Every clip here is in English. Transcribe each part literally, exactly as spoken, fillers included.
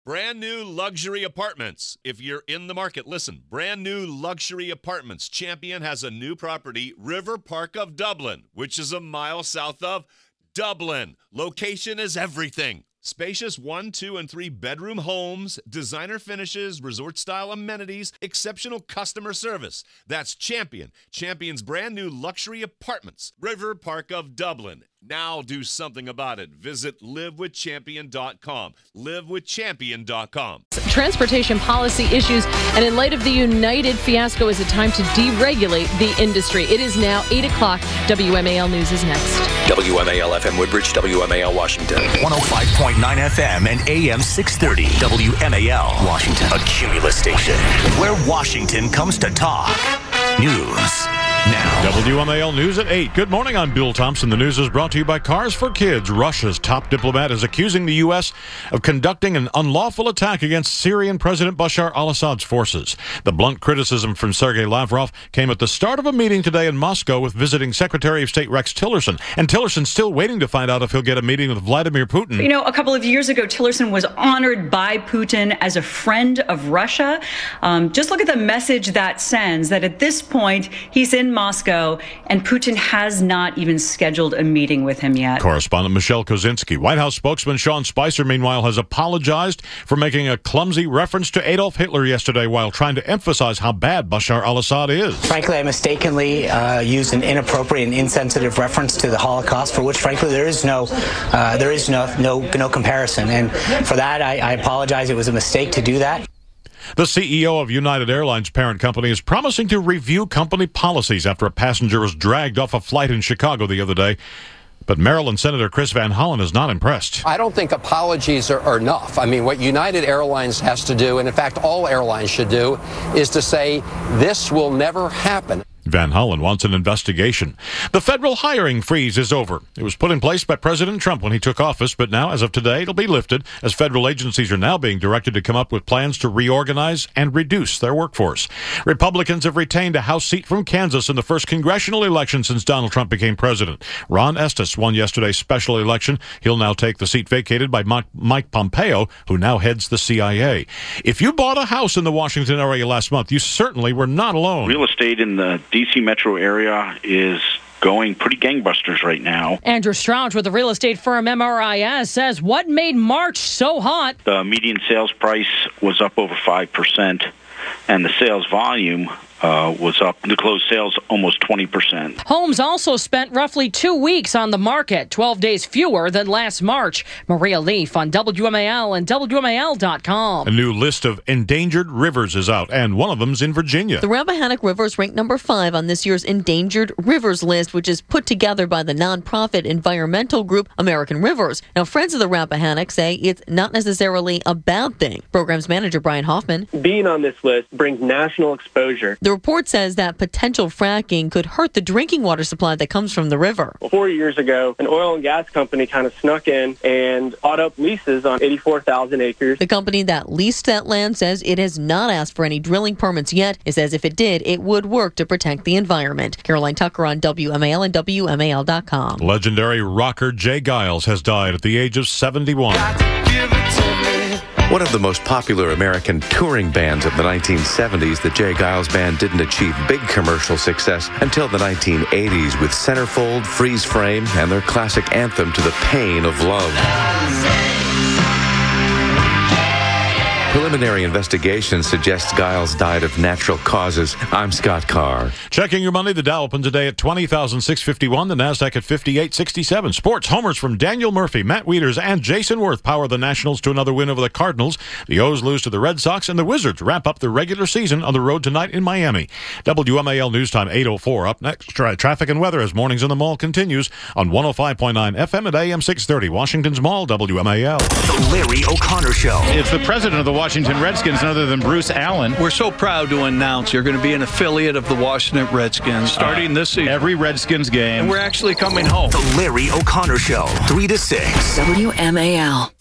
Brand new luxury apartments. If you're in the market, listen. Brand new luxury apartments. Champion has a new property, River Park of Dublin, which is a mile south of Dublin. Location is everything. Spacious one, two, and three bedroom homes, designer finishes, resort-style amenities, exceptional customer service. That's Champion. Champion's brand new luxury apartments. River Park of Dublin. Now do something about it. Visit live with champion dot com. live with champion dot com. Transportation policy issues, and in light of the United fiasco, is it time to deregulate the industry? It is now eight o'clock. W M A L News is next. W M A L F M Woodbridge, W M A L Washington. one oh five point nine F M and A M six thirty. W M A L Washington. A Cumulus station where Washington comes to talk. News now. W M A L News at eight. Good morning, I'm Bill Thompson. The news is brought to you by Cars for Kids. Russia's top diplomat is accusing the U S of conducting an unlawful attack against Syrian President Bashar al-Assad's forces. The blunt criticism from Sergei Lavrov came at the start of a meeting today in Moscow with visiting Secretary of State Rex Tillerson. And Tillerson's still waiting to find out if he'll get a meeting with Vladimir Putin. You know, a couple of years ago, Tillerson was honored by Putin as a friend of Russia. Um, just look at the message that sends, that at this point, he's in Moscow, and Putin has not even scheduled a meeting with him yet. Correspondent Michelle Kozinski. White House spokesman Sean Spicer, meanwhile, has apologized for making a clumsy reference to Adolf Hitler yesterday while trying to emphasize how bad Bashar al-Assad is. Frankly, I mistakenly uh, used an inappropriate and insensitive reference to the Holocaust, for which, frankly, there is no, uh, there is no, no, no comparison. And for that, I, I apologize. It was a mistake to do that. The C E O of United Airlines parent company is promising to review company policies after a passenger was dragged off a flight in Chicago the other day. But Maryland Senator Chris Van Hollen is not impressed. I don't think apologies are, are enough. I mean, what United Airlines has to do, and in fact all airlines should do, is to say this will never happen. Van Hollen wants an investigation. The federal hiring freeze is over. It was put in place by President Trump when he took office, but now, as of today, it'll be lifted as federal agencies are now being directed to come up with plans to reorganize and reduce their workforce. Republicans have retained a House seat from Kansas in the first congressional election since Donald Trump became president. Ron Estes won yesterday's special election. He'll now take the seat vacated by Mike Pompeo, who now heads the C I A. If you bought a house in the Washington area last month, you certainly were not alone. Real estate in the D C metro area is going pretty gangbusters right now. Andrew Strouch with the real estate firm M R I S says what made March so hot. The median sales price was up over five percent, and the sales volume Uh, was up. The closed sales almost twenty percent. Homes also spent roughly two weeks on the market, twelve days fewer than last March. Maria Leaf on W M A L and W M A L dot com. A new list of endangered rivers is out, and one of them's in Virginia. The Rappahannock River is ranked number five on this year's Endangered Rivers list, which is put together by the nonprofit environmental group American Rivers. Now, Friends of the Rappahannock say it's not necessarily a bad thing. Programs manager Brian Hoffman. Being on this list brings national exposure. The report says that potential fracking could hurt the drinking water supply that comes from the river. Four years ago, an oil and gas company kind of snuck in and bought up leases on eighty-four thousand acres. The company that leased that land says it has not asked for any drilling permits yet. It says if it did, it would work to protect the environment. Caroline Tucker on W M A L and W M A L dot com. Legendary rocker Jay Giles has died at the age of seventy-one. One of the most popular American touring bands of the nineteen seventies, the Jay Giles Band didn't achieve big commercial success until the nineteen eighties with Centerfold, Freeze Frame, and their classic anthem To the Pain of Love. Preliminary investigation suggests Giles died of natural causes. I'm Scott Carr. Checking your money, the Dow opened today at twenty thousand six hundred fifty-one, the NASDAQ at fifty-eight sixty-seven. Sports, homers from Daniel Murphy, Matt Wieters, and Jason Worth power the Nationals to another win over the Cardinals. The O's lose to the Red Sox, and the Wizards wrap up the regular season on the road tonight in Miami. W M A L News Time eight oh four. Up next, tra- traffic and weather as Mornings in the Mall continues on one oh five point nine F M at A M six thirty. Washington's Mall, W M A L. The Larry O'Connor Show. It's the president of the Washington Redskins, none other than Bruce Allen. We're so proud to announce you're going to be an affiliate of the Washington Redskins starting uh, this season. Every Redskins game. And we're actually coming home. The Larry O'Connor Show, three to six. W M A L.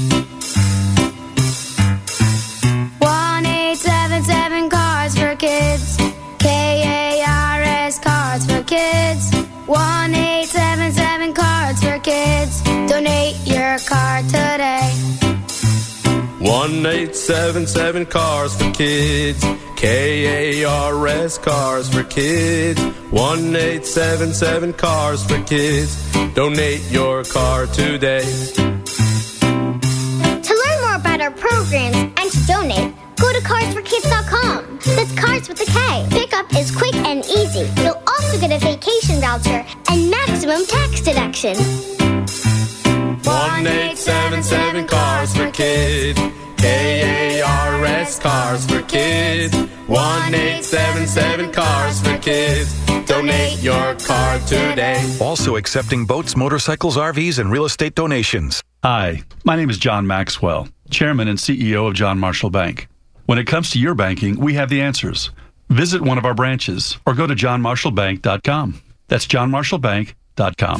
one eight seven seven Cards for Kids. K A R S Cards for Kids. one eight seven seven Cards for Kids. Donate your card today. One one eight seven seven Cars for Kids. K A R S Cars for Kids. one eight seven seven Cars for Kids. Donate your car today. To learn more about our programs and to donate, go to cars for kids dot com. That's Cars with a K. Pickup is quick and easy. You'll also get a vacation voucher and maximum tax deduction. one eight seven seven Cars for Kids. K A R S Cars for Kids. one eight seven seven Cars for Kids. Donate your car today. Also accepting boats, motorcycles, R Vs, and real estate donations. Hi, my name is John Maxwell, Chairman and C E O of John Marshall Bank. When it comes to your banking, we have the answers. Visit one of our branches or go to john marshall bank dot com. That's john marshall bank dot com.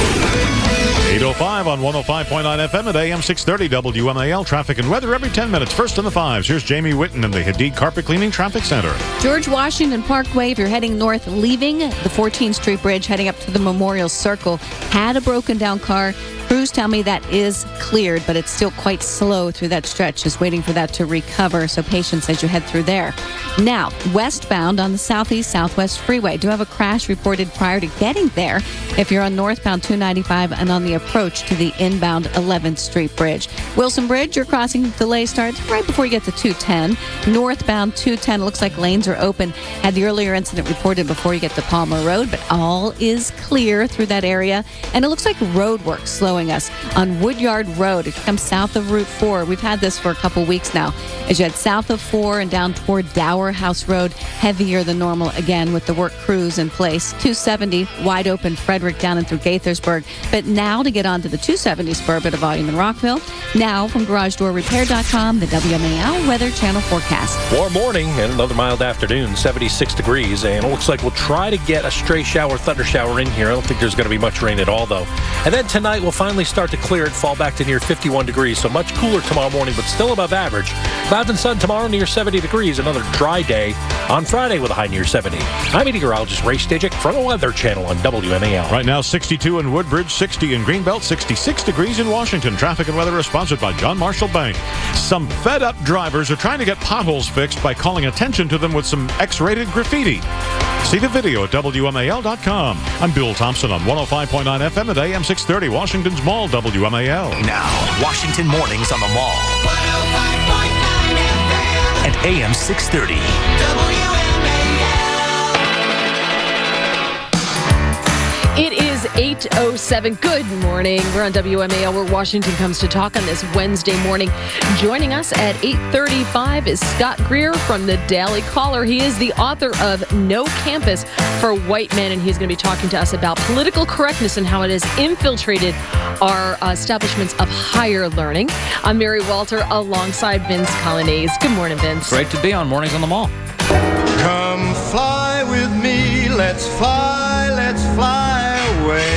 eight oh five on one oh five point nine F M at A M six thirty W M A L. Traffic and weather every ten minutes. First in the fives. Here's Jamie Witten in the Hadid Carpet Cleaning Traffic Center. George Washington Parkway, if you're heading north, leaving the fourteenth Street Bridge, heading up to the Memorial Circle, had a broken down car. Crews tell me that is cleared, but it's still quite slow through that stretch, just waiting for that to recover. So patience as you head through there. Now, westbound on the Southeast Southwest Freeway. Do have a crash reported prior to getting there if you're on northbound two ninety-five and on the approach to the inbound eleventh Street Bridge. Wilson Bridge, your crossing delay starts right before you get to two ten. Northbound two ten, looks like lanes are open. Had the earlier incident reported before you get to Palmer Road, but all is clear through that area. And it looks like road work slowing us on Woodyard Road. If you come south of Route four, we've had this for a couple weeks now. As you head south of four and down toward Dower House Road, heavier than normal again with the work crews in place. two seventy, wide open Frederick down and through Gaithersburg. But now to get onto the two seventy spur, bit of volume in Rockville. Now from garage door repair dot com, the W M A L Weather Channel forecast. Warm morning and another mild afternoon, seventy-six degrees, and it looks like we'll try to get a stray shower, thunder shower in here. I don't think there's going to be much rain at all, though. And then tonight we'll finally start to clear it, fall back to near fifty-one degrees, so much cooler tomorrow morning, but still above average. Clouds and sun tomorrow near seventy degrees, another dry day on Friday with a high near seventy. I'm meteorologist Ray Stajic from the Weather Channel on W M A L. Right now, sixty-two in Woodbridge, sixty in Greenbelt, sixty-six degrees in Washington. Traffic and weather is sponsored by John Marshall Bank. Some fed-up drivers are trying to get potholes fixed by calling attention to them with some X-rated graffiti. See the video at W M A L dot com. I'm Bill Thompson on one oh five point nine F M at A M six thirty, Washington's Mall, W M A L. Now, Washington Mornings on the Mall. At A M six thirty. It is eight oh seven. Good morning. We're on W M A L, where Washington comes to talk on this Wednesday morning. Joining us at eight thirty-five is Scott Greer from the Daily Caller. He is the author of No Campus for White Men, and he's going to be talking to us about political correctness and how it has infiltrated our uh, establishments of higher learning. I'm Mary Walter alongside Vince Colonnese. Good morning, Vince. Great to be on Mornings on the Mall. Come fly with me, let's fly, let's fly away.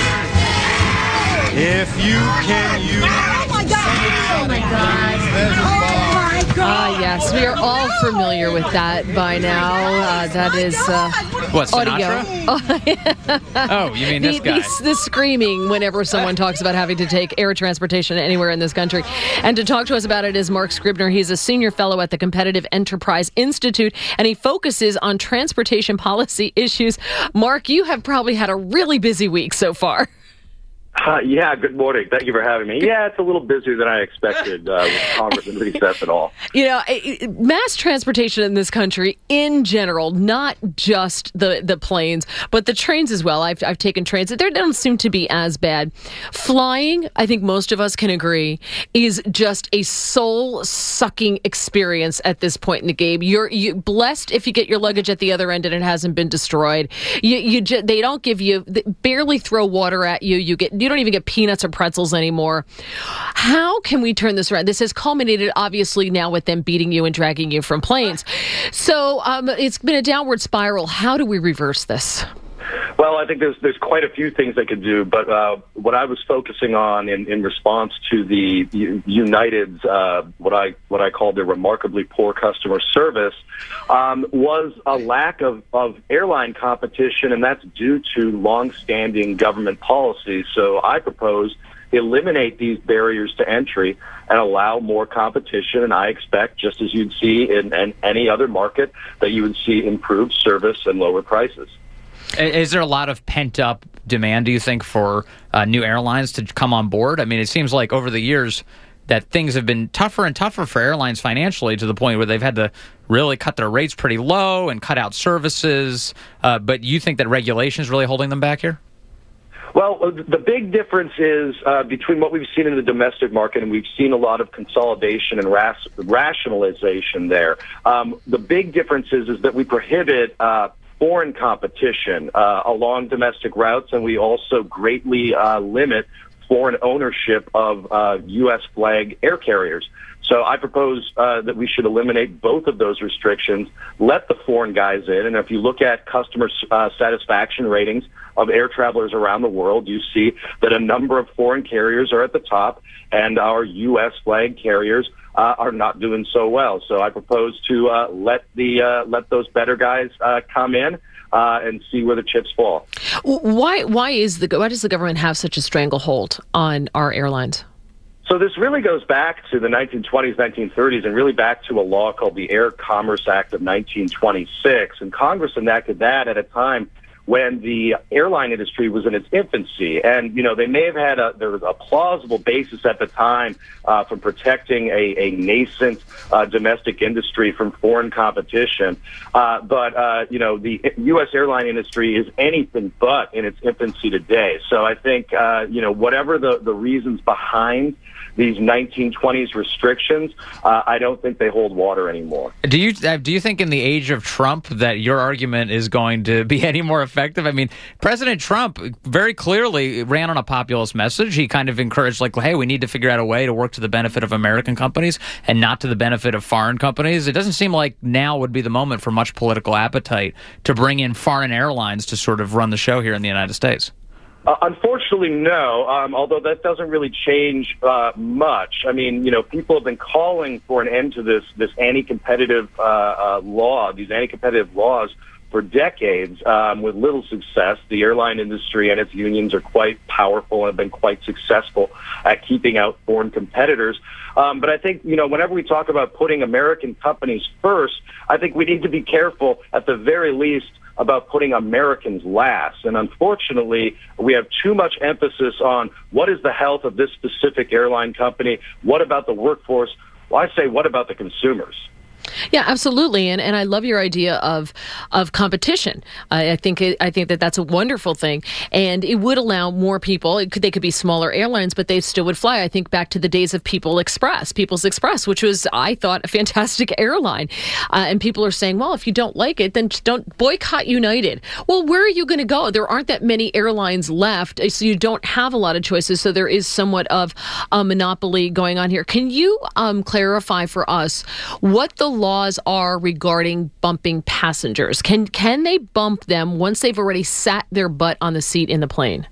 If you can use Oh my God! Oh my God! Ah, uh, yes, we are all familiar with that by now. Uh, that is uh, what, audio. Oh, you mean this the, guy? The, the screaming whenever someone talks about having to take air transportation anywhere in this country. And to talk to us about it is Mark Scribner. He's a senior fellow at the Competitive Enterprise Institute, and he focuses on transportation policy issues. Mark, you have probably had a really busy week so far. Uh, yeah, good morning. Thank you for having me. Yeah, it's a little busier than I expected uh, with Congress and recess and all. You know, mass transportation in this country in general, not just the, the planes, but the trains as well. I've, I've taken trains. They don't seem to be as bad. Flying, I think most of us can agree, is just a soul-sucking experience at this point in the game. You're you blessed if you get your luggage at the other end and it hasn't been destroyed. You, you just, they don't give you, they barely throw water at you. You get you don't even get peanuts or pretzels anymore. How can we turn this around? This has culminated, obviously, now with them beating you and dragging you from planes. So um, it's been a downward spiral. How do we reverse this? Well, I think there's there's quite a few things they could do, but uh, what I was focusing on in, in response to the United's uh, what I what I called their remarkably poor customer service um, was a lack of, of airline competition, and that's due to longstanding government policies. So I proposed eliminate these barriers to entry and allow more competition. And I expect, just as you'd see in, in any other market, that you would see improved service and lower prices. Is there a lot of pent-up demand, do you think, for uh, new airlines to come on board? I mean, it seems like over the years that things have been tougher and tougher for airlines financially to the point where they've had to really cut their rates pretty low and cut out services. Uh, but you think that regulation is really holding them back here? Well, the big difference is uh, between what we've seen in the domestic market, and we've seen a lot of consolidation and ras- rationalization there. Um, the big difference is, is that we prohibit uh, foreign competition uh, along domestic routes, and we also greatly uh, limit foreign ownership of uh, U S flag air carriers. So I propose uh, that we should eliminate both of those restrictions, let the foreign guys in, and if you look at customer uh, satisfaction ratings of air travelers around the world, you see that a number of foreign carriers are at the top, and our U S flag carriers uh, are not doing so well. So I propose to uh, let the uh, let those better guys uh, come in uh, and see where the chips fall. Why why is the why does the government have such a stranglehold on our airlines? So this really goes back to the nineteen twenties, nineteen thirties, and really back to a law called the Air Commerce Act of nineteen twenty-six. And Congress enacted that at a time when the airline industry was in its infancy. And, you know, they may have had a, there was a plausible basis at the time uh, for protecting a, a nascent uh, domestic industry from foreign competition. Uh, but, uh, you know, the U S airline industry is anything but in its infancy today. So I think, uh, you know, whatever the, the reasons behind these nineteen twenties restrictions, uh, I don't think they hold water anymore. Do you uh, do you think in the age of Trump that your argument is going to be any more effective? I mean, President Trump very clearly ran on a populist message. He kind of encouraged, like, hey, we need to figure out a way to work to the benefit of American companies and not to the benefit of foreign companies. It doesn't seem like now would be the moment for much political appetite to bring in foreign airlines to sort of run the show here in the United States. Uh, unfortunately, no, um, although that doesn't really change uh, much. I mean, you know, people have been calling for an end to this this anti-competitive uh, uh, law, these anti-competitive laws for decades um, with little success. The airline industry and its unions are quite powerful and have been quite successful at keeping out foreign competitors. Um, but I think, you know, whenever we talk about putting American companies first, I think we need to be careful, at the very least, about putting Americans last. And unfortunately, we have too much emphasis on what is the health of this specific airline company, what about the workforce? Well, I say, what about the consumers? Yeah, absolutely, and and I love your idea of of competition. I, I think it, I think that that's a wonderful thing, and it would allow more people. It could, they could be smaller airlines, but they still would fly. I think back to the days of People Express, People's Express, which was, I thought, a fantastic airline. Uh, and people are saying, well, if you don't like it, then don't boycott United. Well, where are you going to go? There aren't that many airlines left, so you don't have a lot of choices. So there is somewhat of a monopoly going on here. Can you um, clarify for us what the laws are regarding bumping passengers? Can can they bump them once they've already sat their butt on the seat in the plane?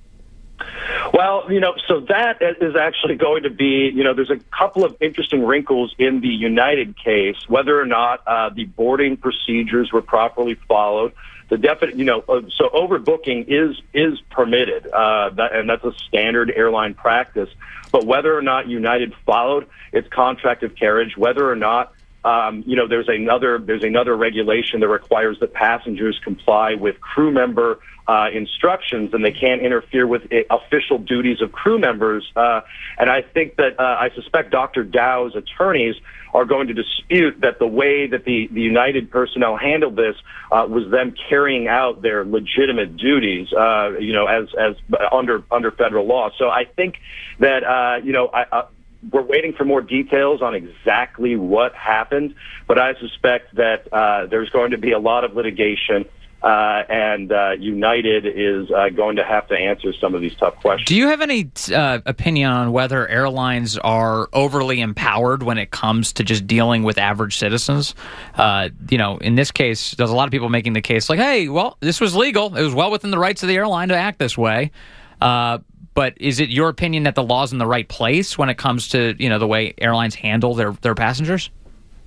Well, you know, so that is actually going to be, you know, there's a couple of interesting wrinkles in the United case, whether or not uh, the boarding procedures were properly followed. The definite, you know, so overbooking is is permitted, uh, that, and that's a standard airline practice. But whether or not United followed its contract of carriage, whether or not Um, you know, there's another there's another regulation that requires that passengers comply with crew member uh, instructions, and they can't interfere with uh, official duties of crew members. Uh, and I think that uh, I suspect Doctor Dow's attorneys are going to dispute that the way that the, the United personnel handled this uh, was them carrying out their legitimate duties, uh, you know, as as under under federal law. So I think that uh, you know I. I We're waiting for more details on exactly what happened, but I suspect that uh, there's going to be a lot of litigation, uh, and uh, United is uh, going to have to answer some of these tough questions. Do you have any uh, opinion on whether airlines are overly empowered when it comes to just dealing with average citizens? Uh, you know, in this case, there's a lot of people making the case like, hey, well, this was legal. It was well within the rights of the airline to act this way. Uh, But is it your opinion that the law's in the right place when it comes to, you know, the way airlines handle their, their passengers?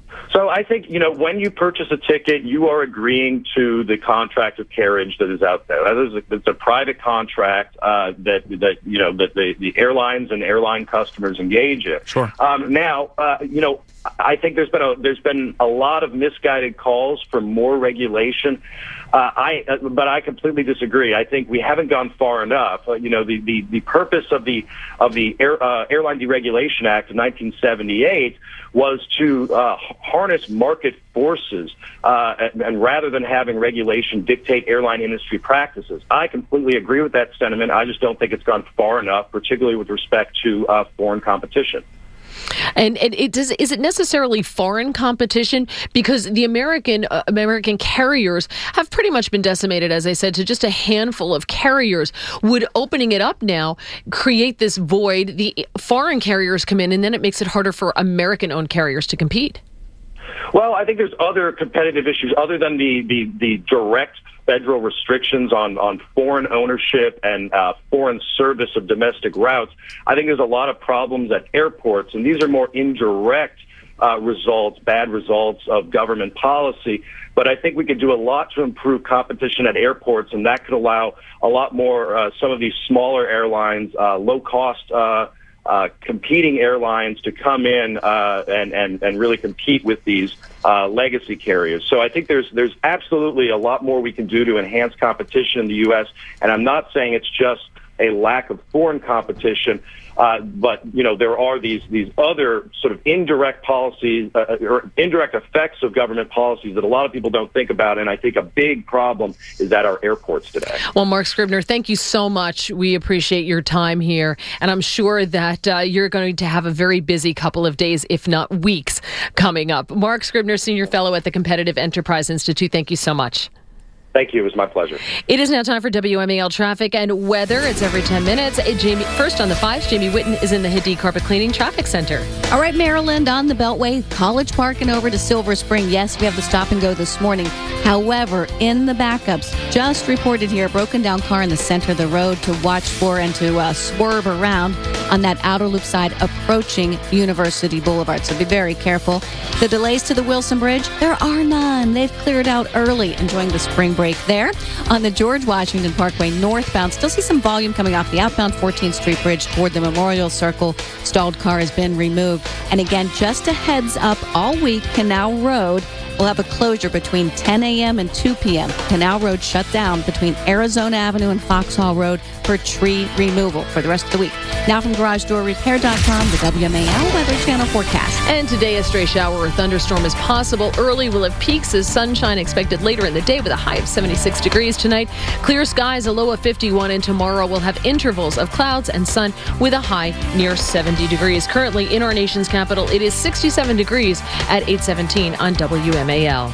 So I think, you know, when you purchase a ticket, you are agreeing to the contract of carriage that is out there. That is a, it's a private contract uh, that, that, you know, that the, the airlines and airline customers engage in. Sure. Um, now, uh, you know, I think there's been a, there's been a lot of misguided calls for more regulation. Uh, I, uh, but I completely disagree. I think we haven't gone far enough. Uh, you know, the, the, the purpose of the of the Air, uh, Airline Deregulation Act of nineteen seventy-eight was to uh, harness market forces, uh, and, and rather than having regulation dictate airline industry practices. I completely agree with that sentiment. I just don't think it's gone far enough, particularly with respect to uh, foreign competition. And, and it does, is it necessarily foreign competition? Because the American uh, American carriers have pretty much been decimated, as I said, to just a handful of carriers. Would opening it up now create this void? The foreign carriers come in, and then it makes it harder for American-owned carriers to compete. Well, I think there's other competitive issues other than the, the, the direct federal restrictions on, on foreign ownership and uh, foreign service of domestic routes. I think there's a lot of problems at airports, and these are more indirect uh, results, bad results of government policy. But I think we could do a lot to improve competition at airports, and that could allow a lot more, uh, some of these smaller airlines, uh, low-cost uh Uh, competing airlines to come in uh, and, and, and really compete with these uh, legacy carriers. So I think there's there's absolutely a lot more we can do to enhance competition in the U S, and I'm not saying it's just a lack of foreign competition, uh, but, you know, there are these these other sort of indirect policies uh, or indirect effects of government policies that a lot of people don't think about, and I think a big problem is at our airports today. Well, Mark Scribner, thank you so much. We appreciate your time here, and I'm sure that uh, you're going to have a very busy couple of days, if not weeks, coming up. Mark Scribner, Senior Fellow at the Competitive Enterprise Institute, thank you so much. Thank you. It was my pleasure. It is now time for W M A L traffic and weather. It's every ten minutes. Jamie, first on the fives, Jamie Whitten is in the Hadid Carpet Cleaning Traffic Center. All right, Maryland on the Beltway, College Park and over to Silver Spring. Yes, we have the stop and go this morning. However, in the backups, just reported here, broken down car in the center of the road to watch for and to uh, swerve around on that outer loop side approaching University Boulevard. So be very careful. The delays to the Wilson Bridge, there are none. They've cleared out early, enjoying the spring break there. On the George Washington Parkway northbound, still see some volume coming off the outbound fourteenth Street Bridge toward the Memorial Circle. Stalled car has been removed. And again, just a heads up, all week, Canal Road will have a closure between ten a.m. and two p.m. Canal Road shut down between Arizona Avenue and Foxhall Road for tree removal for the rest of the week. Now from Garage Door Repair dot com, the W M A L Weather Channel forecast. And today, a stray shower or thunderstorm is possible. Early will have peaks as sunshine expected later in the day with a high of seventy-six degrees tonight. Clear skies, a low of fifty-one, and tomorrow we'll have intervals of clouds and sun with a high near seventy degrees. Currently in our nation's capital, it is sixty-seven degrees at eight seventeen on W M A L.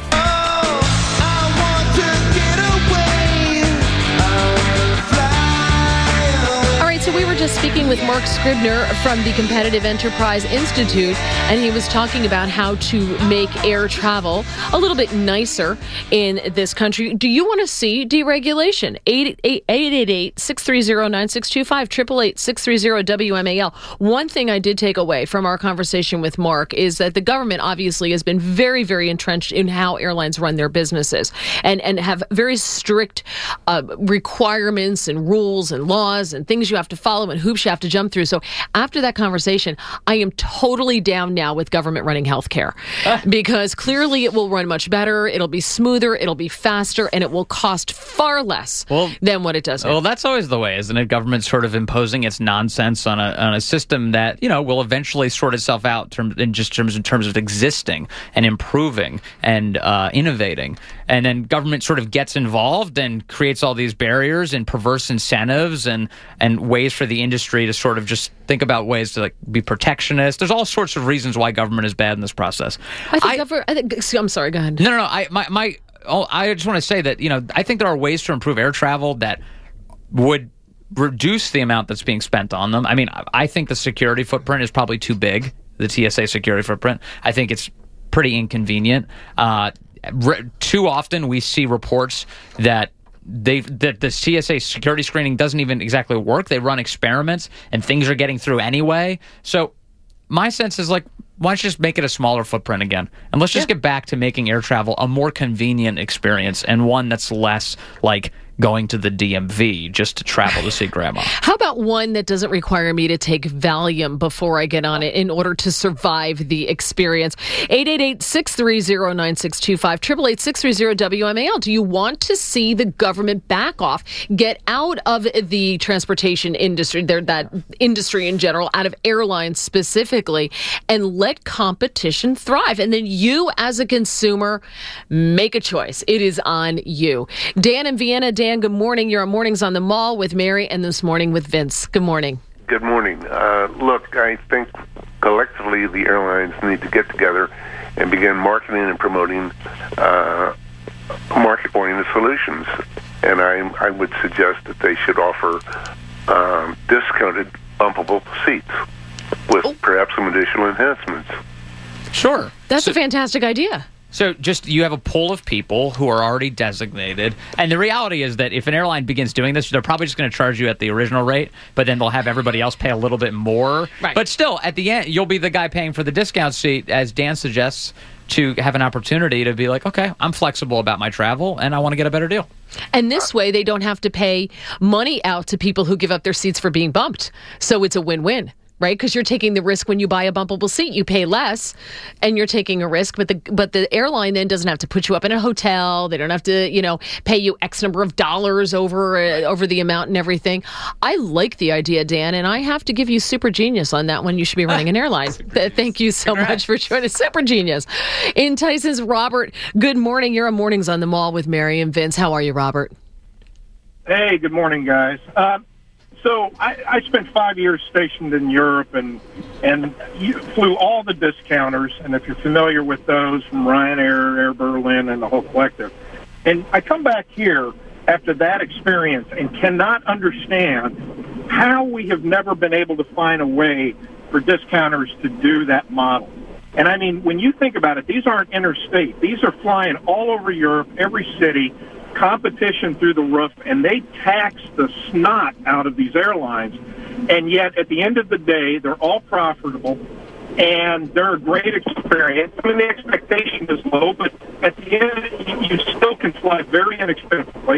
So we were just speaking with Mark Scribner from the Competitive Enterprise Institute, and he was talking about how to make air travel a little bit nicer in this country. Do you want to see deregulation? eight eight eight, six three zero, nine six two five, eight eight eight, six three zero, W M A L. One thing I did take away from our conversation with Mark is that the government obviously has been very, very entrenched in how airlines run their businesses and, and have very strict uh, requirements and rules and laws and things you have to follow and hoops you have to jump through. So after that conversation, I am totally down now with government running healthcare uh. because clearly it will run much better, it'll be smoother, it'll be faster, and it will cost far less well, than what it does now. Well, that's always the way, isn't it? Government sort of imposing its nonsense on a on a system that, you know, will eventually sort itself out term, in just terms in terms of existing and improving and uh, innovating. And then government sort of gets involved and creates all these barriers and perverse incentives and and ways for the industry to sort of just think about ways to like be protectionist. There's all sorts of reasons why government is bad in this process. I think, I, government, I think I'm sorry, go ahead. No, no, no. I my my oh, I just want to say that, you know, I think there are ways to improve air travel that would reduce the amount that's being spent on them. I mean, I think the security footprint is probably too big, the T S A security footprint. I think it's pretty inconvenient. Uh, re- too often we see reports that They that the T S A security screening doesn't even exactly work. They run experiments and things are getting through anyway. So my sense is, like, why don't you just make it a smaller footprint again? And let's just yeah. get back to making air travel a more convenient experience and one that's less like going to the D M V just to travel to see grandma. How about one that doesn't require me to take Valium before I get on it in order to survive the experience? eight eight eight, six three zero, nine six two five, eight eight eight, six three zero, W M A L. Do you want to see the government back off, get out of the transportation industry, that industry in general, out of airlines specifically, and let competition thrive? And then you, as a consumer, make a choice. It is on you. Dan in Vienna. Dan, good morning. You're on Mornings on the Mall with Mary and This Morning with Vince. Good morning. Good morning. Uh, look, I think collectively the airlines need to get together and begin marketing and promoting uh, market-oriented solutions. And I, I would suggest that they should offer um, discounted bumpable seats with oh. perhaps some additional enhancements. Sure. That's so- a fantastic idea. So just you have a pool of people who are already designated. And the reality is that if an airline begins doing this, they're probably just going to charge you at the original rate, but then they'll have everybody else pay a little bit more. Right. But still, at the end, you'll be the guy paying for the discount seat, as Dan suggests, to have an opportunity to be like, okay, I'm flexible about my travel, and I want to get a better deal. And this way, they don't have to pay money out to people who give up their seats for being bumped. So it's a win-win. Right, because you're taking the risk when you buy a bumpable seat. You pay less, and you're taking a risk. But the but the airline then doesn't have to put you up in a hotel. They don't have to, you know, pay you X number of dollars over uh, over the amount and everything. I like the idea, Dan, and I have to give you super genius on that one. You should be running an airline. Thank you so Congrats. much for joining us. Super genius. In Tyson's, Robert. Good morning. You're on Mornings on the Mall with Mary and Vince. How are you, Robert? Hey, good morning, guys. Uh, So I, I spent five years stationed in Europe and and flew all the discounters. And if you're familiar with those, from Ryanair, Air Berlin, and the whole collective. And I come back here after that experience and cannot understand how we have never been able to find a way for discounters to do that model. And I mean, when you think about it, these aren't interstate. These are flying all over Europe, every city, competition through the roof, and they tax the snot out of these airlines. And yet, at the end of the day, they're all profitable, and they're a great experience. I mean, the expectation is low, but at the end, you still can fly very inexpensively,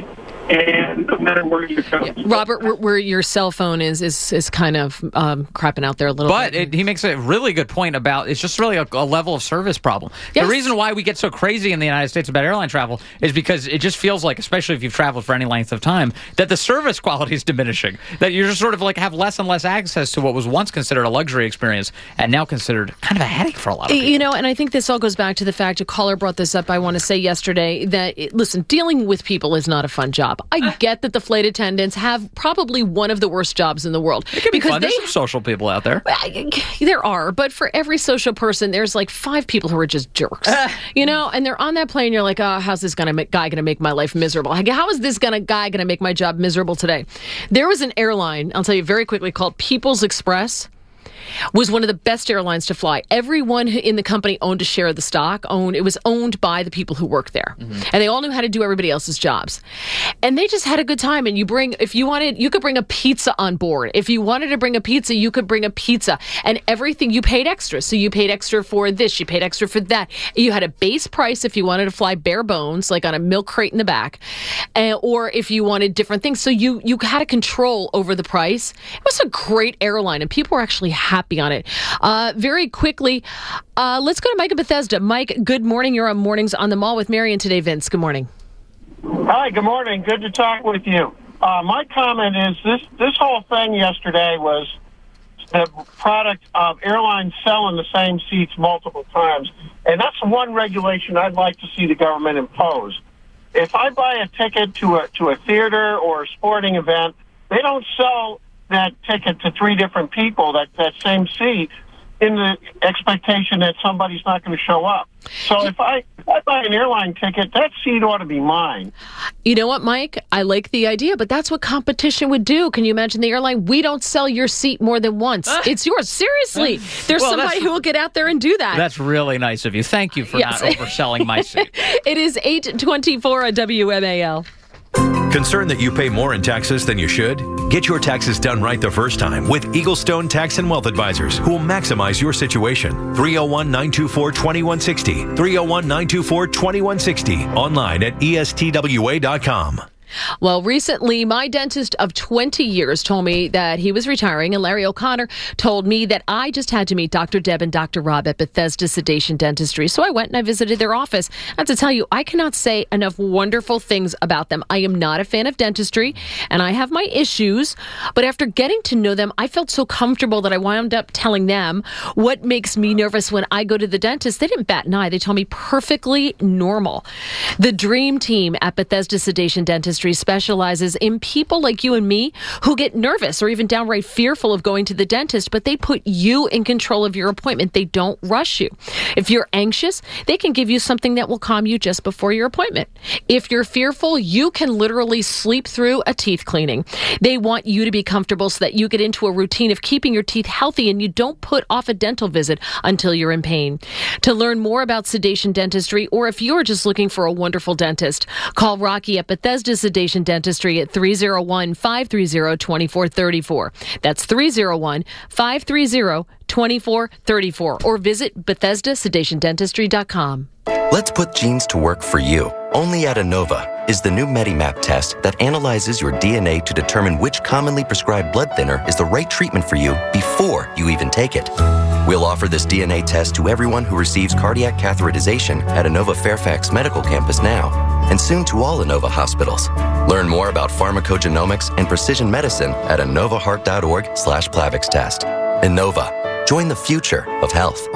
and no matter where you go. Yeah, Robert, where, where your cell phone is is, is kind of um, crapping out there a little but bit. But he makes a really good point about it's just really a, a level of service problem. Yes. The reason why we get so crazy in the United States about airline travel is because it just feels like, especially if you've traveled for any length of time, that the service quality is diminishing. That you just sort of like have less and less access to what was once considered a luxury experience and now considered kind of a headache for a lot of people. You know, and I think this all goes back to the fact, a caller brought this up, I want to say yesterday, that, listen, dealing with people is not a fun job. I get that the flight attendants have probably one of the worst jobs in the world. It can be because fun. They, There's some social people out there. There are, but for every social person, there's like five people who are just jerks. Uh, you know, and they're on that plane, you're like, oh, how's this gonna make, guy going to make my life miserable? How is this gonna, guy going to make my job miserable today? There was an airline, I'll tell you very quickly, called People's Express. Was one of the best airlines to fly. Everyone in the company owned a share of the stock. Owned it was owned by the people who worked there, mm-hmm. and they all knew how to do everybody else's jobs. And they just had a good time. And you bring, if you wanted, you could bring a pizza on board. If you wanted to bring a pizza, you could bring a pizza, and everything you paid extra. So you paid extra for this, you paid extra for that. You had a base price if you wanted to fly bare bones, like on a milk crate in the back, uh, or if you wanted different things. So you you had a control over the price. It was a great airline, and people were actually happy. happy on it. Uh, very quickly, uh, let's go to Mike in Bethesda. Mike, good morning. You're on Mornings on the Mall with Mary and today, Vince. Good morning. Hi, good morning. Good to talk with you. Uh, my comment is this, this whole thing yesterday was the product of airlines selling the same seats multiple times. And that's one regulation I'd like to see the government impose. If I buy a ticket to a, to a theater or a sporting event, they don't sell that ticket to three different people, that, that same seat, in the expectation that somebody's not going to show up. So if I, if I buy an airline ticket, that seat ought to be mine. You know what, Mike? I like the idea, but that's what competition would do. Can you imagine the airline? We don't sell your seat more than once. Uh, it's yours. Seriously. There's well, somebody who will get out there and do that. That's really nice of you. Thank you for yes. not overselling my seat. It is eight twenty-four at W M A L. Concerned that you pay more in taxes than you should? Get your taxes done right the first time with Eaglestone Tax and Wealth Advisors, who will maximize your situation. three oh one, nine two four, two one six oh. three oh one, nine two four, two one six oh. Online at E S T W A dot com. Well, recently, my dentist of twenty years told me that he was retiring, and Larry O'Connor told me that I just had to meet Doctor Deb and Doctor Rob at Bethesda Sedation Dentistry. So I went and I visited their office. And to tell you, I cannot say enough wonderful things about them. I am not a fan of dentistry, and I have my issues. But after getting to know them, I felt so comfortable that I wound up telling them what makes me nervous when I go to the dentist. They didn't bat an eye. They told me perfectly normal. The dream team at Bethesda Sedation Dentistry specializes in people like you and me who get nervous or even downright fearful of going to the dentist, but they put you in control of your appointment. They don't rush you. If you're anxious, they can give you something that will calm you just before your appointment. If you're fearful, you can literally sleep through a teeth cleaning. They want you to be comfortable so that you get into a routine of keeping your teeth healthy and you don't put off a dental visit until you're in pain. To learn more about sedation dentistry, or if you're just looking for a wonderful dentist, call Rocky at Bethesda Sedation Dentistry at three oh one, five three oh, two four three four. That's three oh one, five three oh, two four three four. Or visit Bethesda Sedation Dentistry dot com. Let's put genes to work for you. Only at Innova is the new MediMap test that analyzes your D N A to determine which commonly prescribed blood thinner is the right treatment for you before you even take it. We'll offer this D N A test to everyone who receives cardiac catheterization at Innova Fairfax Medical Campus now, and soon to all Innova hospitals. Learn more about pharmacogenomics and precision medicine at innovaheart.org slash Plavix test. Innova. Join the future of health.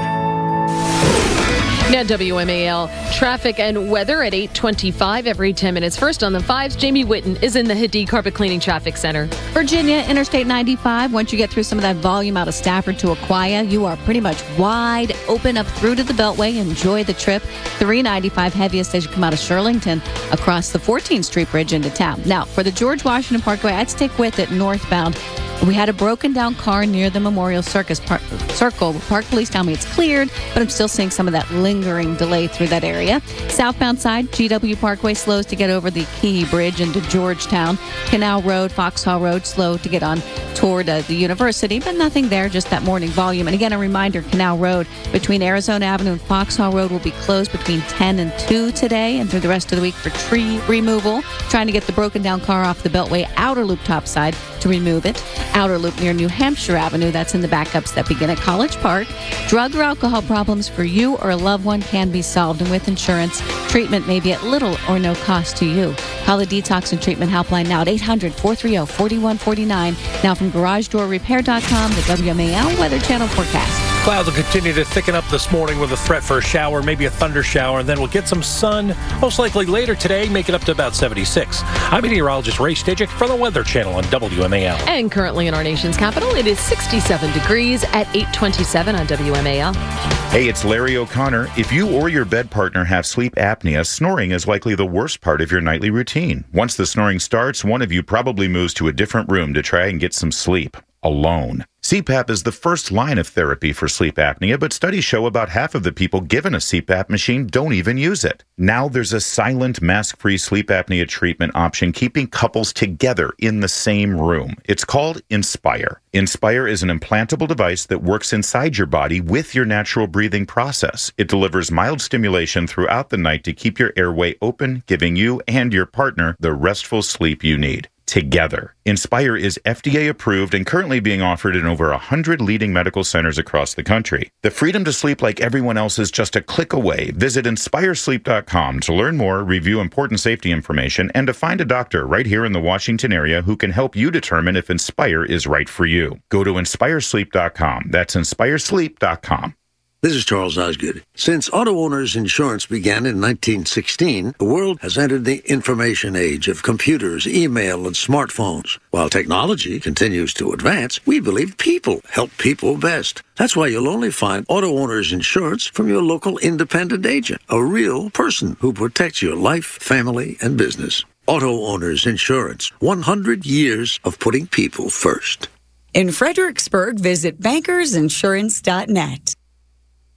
Now, W M A L traffic and weather at eight twenty-five every ten minutes. First on the fives, Jamie Whitten is in the Hadid Carpet Cleaning Traffic Center. Virginia, Interstate ninety-five. Once you get through some of that volume out of Stafford to Aquia, you are pretty much wide open up through to the Beltway. Enjoy the trip. three ninety-five heaviest as you come out of Shirlington across the fourteenth Street Bridge into town. Now, for the George Washington Parkway, I'd stick with it northbound. We had a broken down car near the Memorial Circus Park, Circle. Park Police tell me it's cleared, but I'm still seeing some of that lingering delay through that area. Southbound side, G W Parkway slows to get over the Key Bridge into Georgetown. Canal Road, Foxhall Road slow to get on toward uh, the university, but nothing there, just that morning volume. And again, a reminder, Canal Road between Arizona Avenue and Foxhall Road will be closed between ten and two today and through the rest of the week for tree removal. Trying to get the broken down car off the Beltway outer loop topside to remove it. Outer loop near New Hampshire Avenue, that's in the backups that begin at College Park. Drug or alcohol problems for you or a loved one can be solved, and with insurance, treatment may be at little or no cost to you. Call the Detox and Treatment Helpline now at eight hundred, four three zero, four one four nine. Now from garage door repair dot com, the W M A L Weather Channel forecast. Clouds will continue to thicken up this morning with a threat for a shower, maybe a thunder shower, and then we'll get some sun, most likely later today, make it up to about seventy-six. I'm meteorologist Ray Stajic for the Weather Channel on W M A L. And currently in our nation's capital, it is sixty-seven degrees at eight twenty-seven on W M A L. Hey, it's Larry O'Connor. If you or your bed partner have sleep apnea, snoring is likely the worst part of your nightly routine. Once the snoring starts, one of you probably moves to a different room to try and get some sleep. Alone. C PAP is the first line of therapy for sleep apnea, but studies show about half of the people given a C PAP machine don't even use it. Now there's a silent, mask-free sleep apnea treatment option keeping couples together in the same room. It's called Inspire. Inspire is an implantable device that works inside your body with your natural breathing process. It delivers mild stimulation throughout the night to keep your airway open, giving you and your partner the restful sleep you need. Together. Inspire is F D A approved and currently being offered in over one hundred leading medical centers across the country. The freedom to sleep like everyone else is just a click away. Visit inspire sleep dot com to learn more, review important safety information, and to find a doctor right here in the Washington area who can help you determine if Inspire is right for you. Go to inspire sleep dot com. That's inspire sleep dot com. This is Charles Osgood. Since auto owners insurance began in nineteen sixteen, the world has entered the information age of computers, email, and smartphones. While technology continues to advance, we believe people help people best. That's why you'll only find auto owners insurance from your local independent agent, a real person who protects your life, family, and business. Auto owners insurance, one hundred years of putting people first. In Fredericksburg, visit bankers insurance dot net.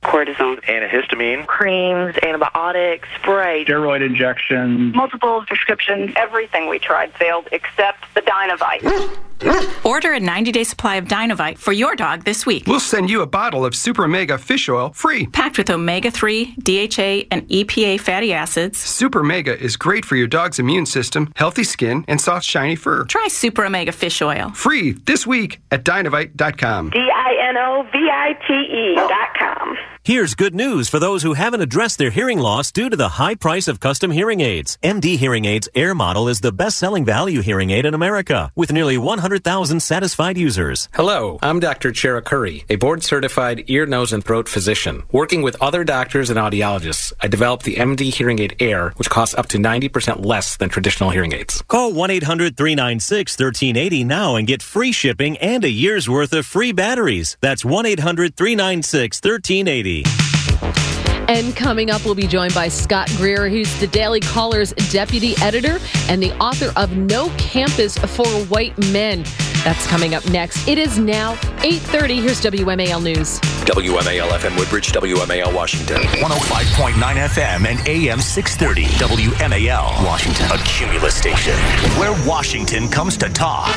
cortisone, antihistamine, creams, antibiotics, spray, steroid injections, multiple prescriptions. Everything we tried failed except the Dynovite. Order a ninety-day supply of Dynovite for your dog this week. We'll send you a bottle of Super Mega Fish Oil free. Packed with omega three, D H A, and E P A fatty acids. Super Mega is great for your dog's immune system, healthy skin, and soft, shiny fur. Try Super Omega Fish Oil. Free this week at Dynovite dot com. D I N O V I T E dot com. Here's good news for those who haven't addressed their hearing loss due to the high price of custom hearing aids. M D Hearing Aids Air Model is the best-selling value hearing aid in America, with nearly one hundred thousand satisfied users. Hello, I'm Doctor Chera Curry, a board-certified ear, nose, and throat physician. Working with other doctors and audiologists, I developed the M D Hearing Aid Air, which costs up to ninety percent less than traditional hearing aids. Call one eight hundred three nine six one three eight zero now and get free shipping and a year's worth of free batteries. That's one eight hundred three nine six one three eight zero. And coming up, we'll be joined by Scott Greer, who's the Daily Caller's deputy editor and the author of No Campus for White Men. That's coming up next. It is now eight thirty. Here's W M A L News. W M A L F M Woodbridge, W M A L Washington. one oh five point nine F M and A M six thirty. W M A L Washington. A Cumulus station where Washington comes to talk.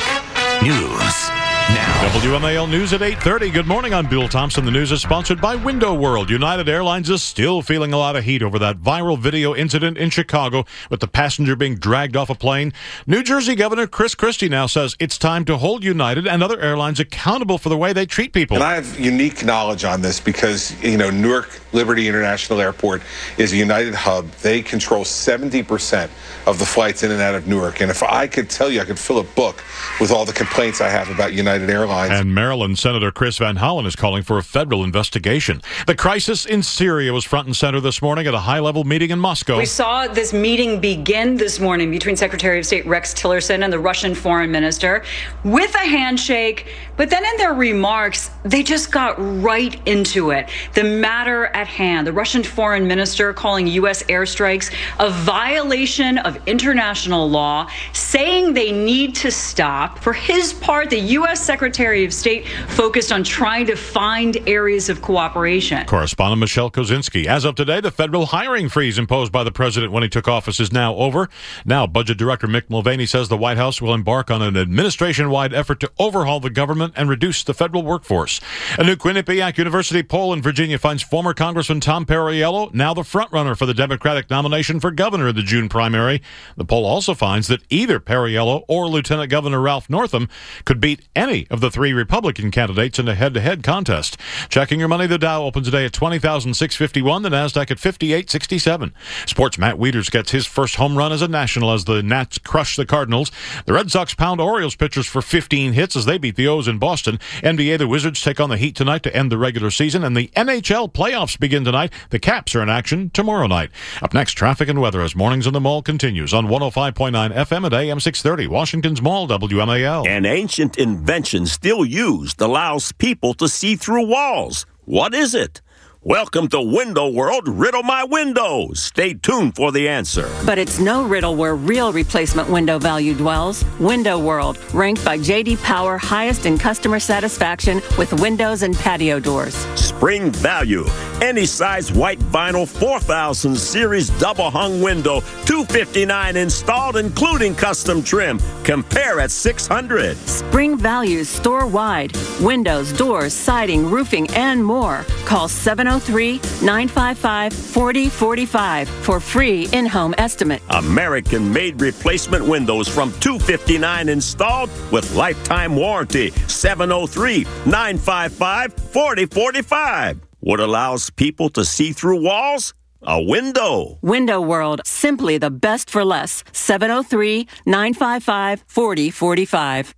News now. W M A L News at eight thirty. Good morning, I'm Bill Thompson. The news is sponsored by Window World. United Airlines is still feeling a lot of heat over that viral video incident in Chicago with the passenger being dragged off a plane. New Jersey Governor Chris Christie now says it's time to hold United and other airlines accountable for the way they treat people. And I have unique knowledge on this because, you know, Newark Liberty International Airport is a United hub. They control seventy percent of the flights in and out of Newark. And if I could tell you, I could fill a book with all the complaints I have about United Airlines. And Maryland Senator Chris Van Hollen is calling for a federal investigation. The crisis in Syria was front and center this morning at a high-level meeting in Moscow. We saw this meeting begin this morning between Secretary of State Rex Tillerson and the Russian foreign minister with a handshake, but then in their remarks, they just got right into it. The matter at hand, the Russian foreign minister calling U S airstrikes a violation of international law, saying they need to stop. For his part, the U S Secretary of State focused on trying to find areas of cooperation. Correspondent Michelle Kozinski. As of today, the federal hiring freeze imposed by the president when he took office is now over. Now, Budget Director Mick Mulvaney says the White House will embark on an administration-wide effort to overhaul the government and reduce the federal workforce. A new Quinnipiac University poll in Virginia finds former Congressman Tom Perriello now the frontrunner for the Democratic nomination for governor in the June primary. The poll also finds that either Perriello or Lieutenant Governor Ralph Northam could beat any of the three Republican candidates in a head-to-head contest. Checking your money, the Dow opens today at twenty thousand six hundred fifty-one, the NASDAQ at fifty-eight sixty-seven. Sports, Matt Wieters gets his first home run as a National as the Nats crush the Cardinals. The Red Sox pound Orioles pitchers for fifteen hits as they beat the O's in Boston. N B A, the Wizards take on the Heat tonight to end the regular season, and the N H L playoffs begin tonight. The Caps are in action tomorrow night. Up next, traffic and weather as Mornings in the Mall continues on one oh five point nine F M at A M six thirty. Washington's Mall, W M A L. An ancient invention still used allows people to see through walls. What is it? Welcome to Window World, Riddle My Windows. Stay tuned for the answer. But it's no riddle where real replacement window value dwells. Window World, ranked by J D Power highest in customer satisfaction with windows and patio doors. Spring value. Any size white vinyl four thousand series double hung window, two hundred fifty-nine dollars installed, including custom trim. Compare at six hundred dollars. Spring values store-wide. Windows, doors, siding, roofing, and more. Call seven oh three, nine five five, four oh four five for free in-home estimate. American-made replacement windows from two hundred fifty-nine dollars installed with lifetime warranty. seven oh three, nine five five, four oh four five. What allows people to see through walls? A window. Window World, simply the best for less. seven oh three, nine five five, four oh four five.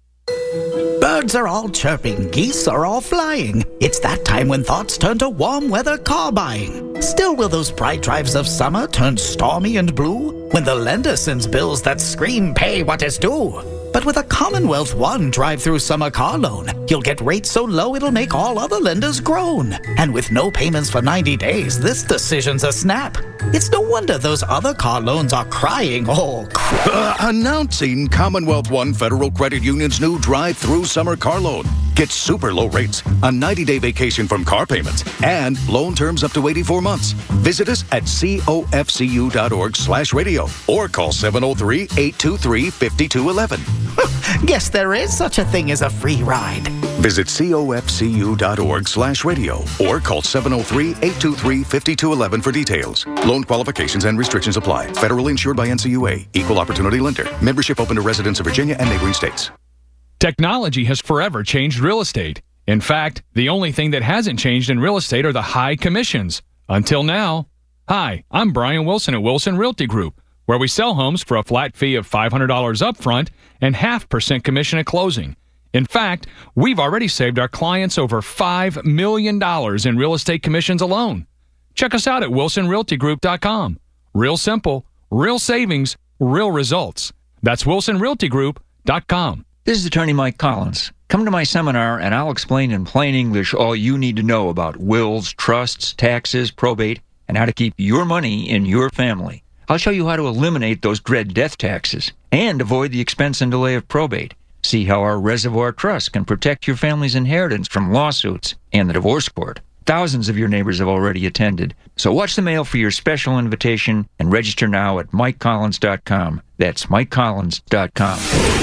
Birds are all chirping, geese are all flying. It's that time when thoughts turn to warm weather car buying. Still will those bright drives of summer turn stormy and blue when the lender sends bills that scream pay what is due? But with a Commonwealth One drive-through summer car loan, you'll get rates so low it'll make all other lenders groan. And with no payments for ninety days, this decision's a snap. It's no wonder those other car loans are crying, oh, crap. Uh, announcing Commonwealth One Federal Credit Union's new drive-through summer car loan. Get super low rates, a ninety-day vacation from car payments, and loan terms up to eighty-four months. Visit us at cofcu.org slash radio or call seven oh three, eight two three, five two one one. Guess there is such a thing as a free ride. Visit cofcu.org slash radio or call seven oh three, eight two three, five two one one for details. Loan qualifications and restrictions apply. Federally insured by N C U A. Equal opportunity lender. Membership open to residents of Virginia and neighboring states. Technology has forever changed real estate. In fact, the only thing that hasn't changed in real estate are the high commissions. Until now. Hi, I'm Brian Wilson at Wilson Realty Group, where we sell homes for a flat fee of five hundred dollars upfront and half percent commission at closing. In fact, we've already saved our clients over five million dollars in real estate commissions alone. Check us out at wilson realty group dot com. Real simple, real savings, real results. That's wilson realty group dot com. This is Attorney Mike Collins. Come to my seminar and I'll explain in plain English all you need to know about wills, trusts, taxes, probate, and how to keep your money in your family. I'll show you how to eliminate those dread death taxes and avoid the expense and delay of probate. See how our Reservoir Trust can protect your family's inheritance from lawsuits and the divorce court. Thousands of your neighbors have already attended. So watch the mail for your special invitation and register now at mike collins dot com. That's mike collins dot com.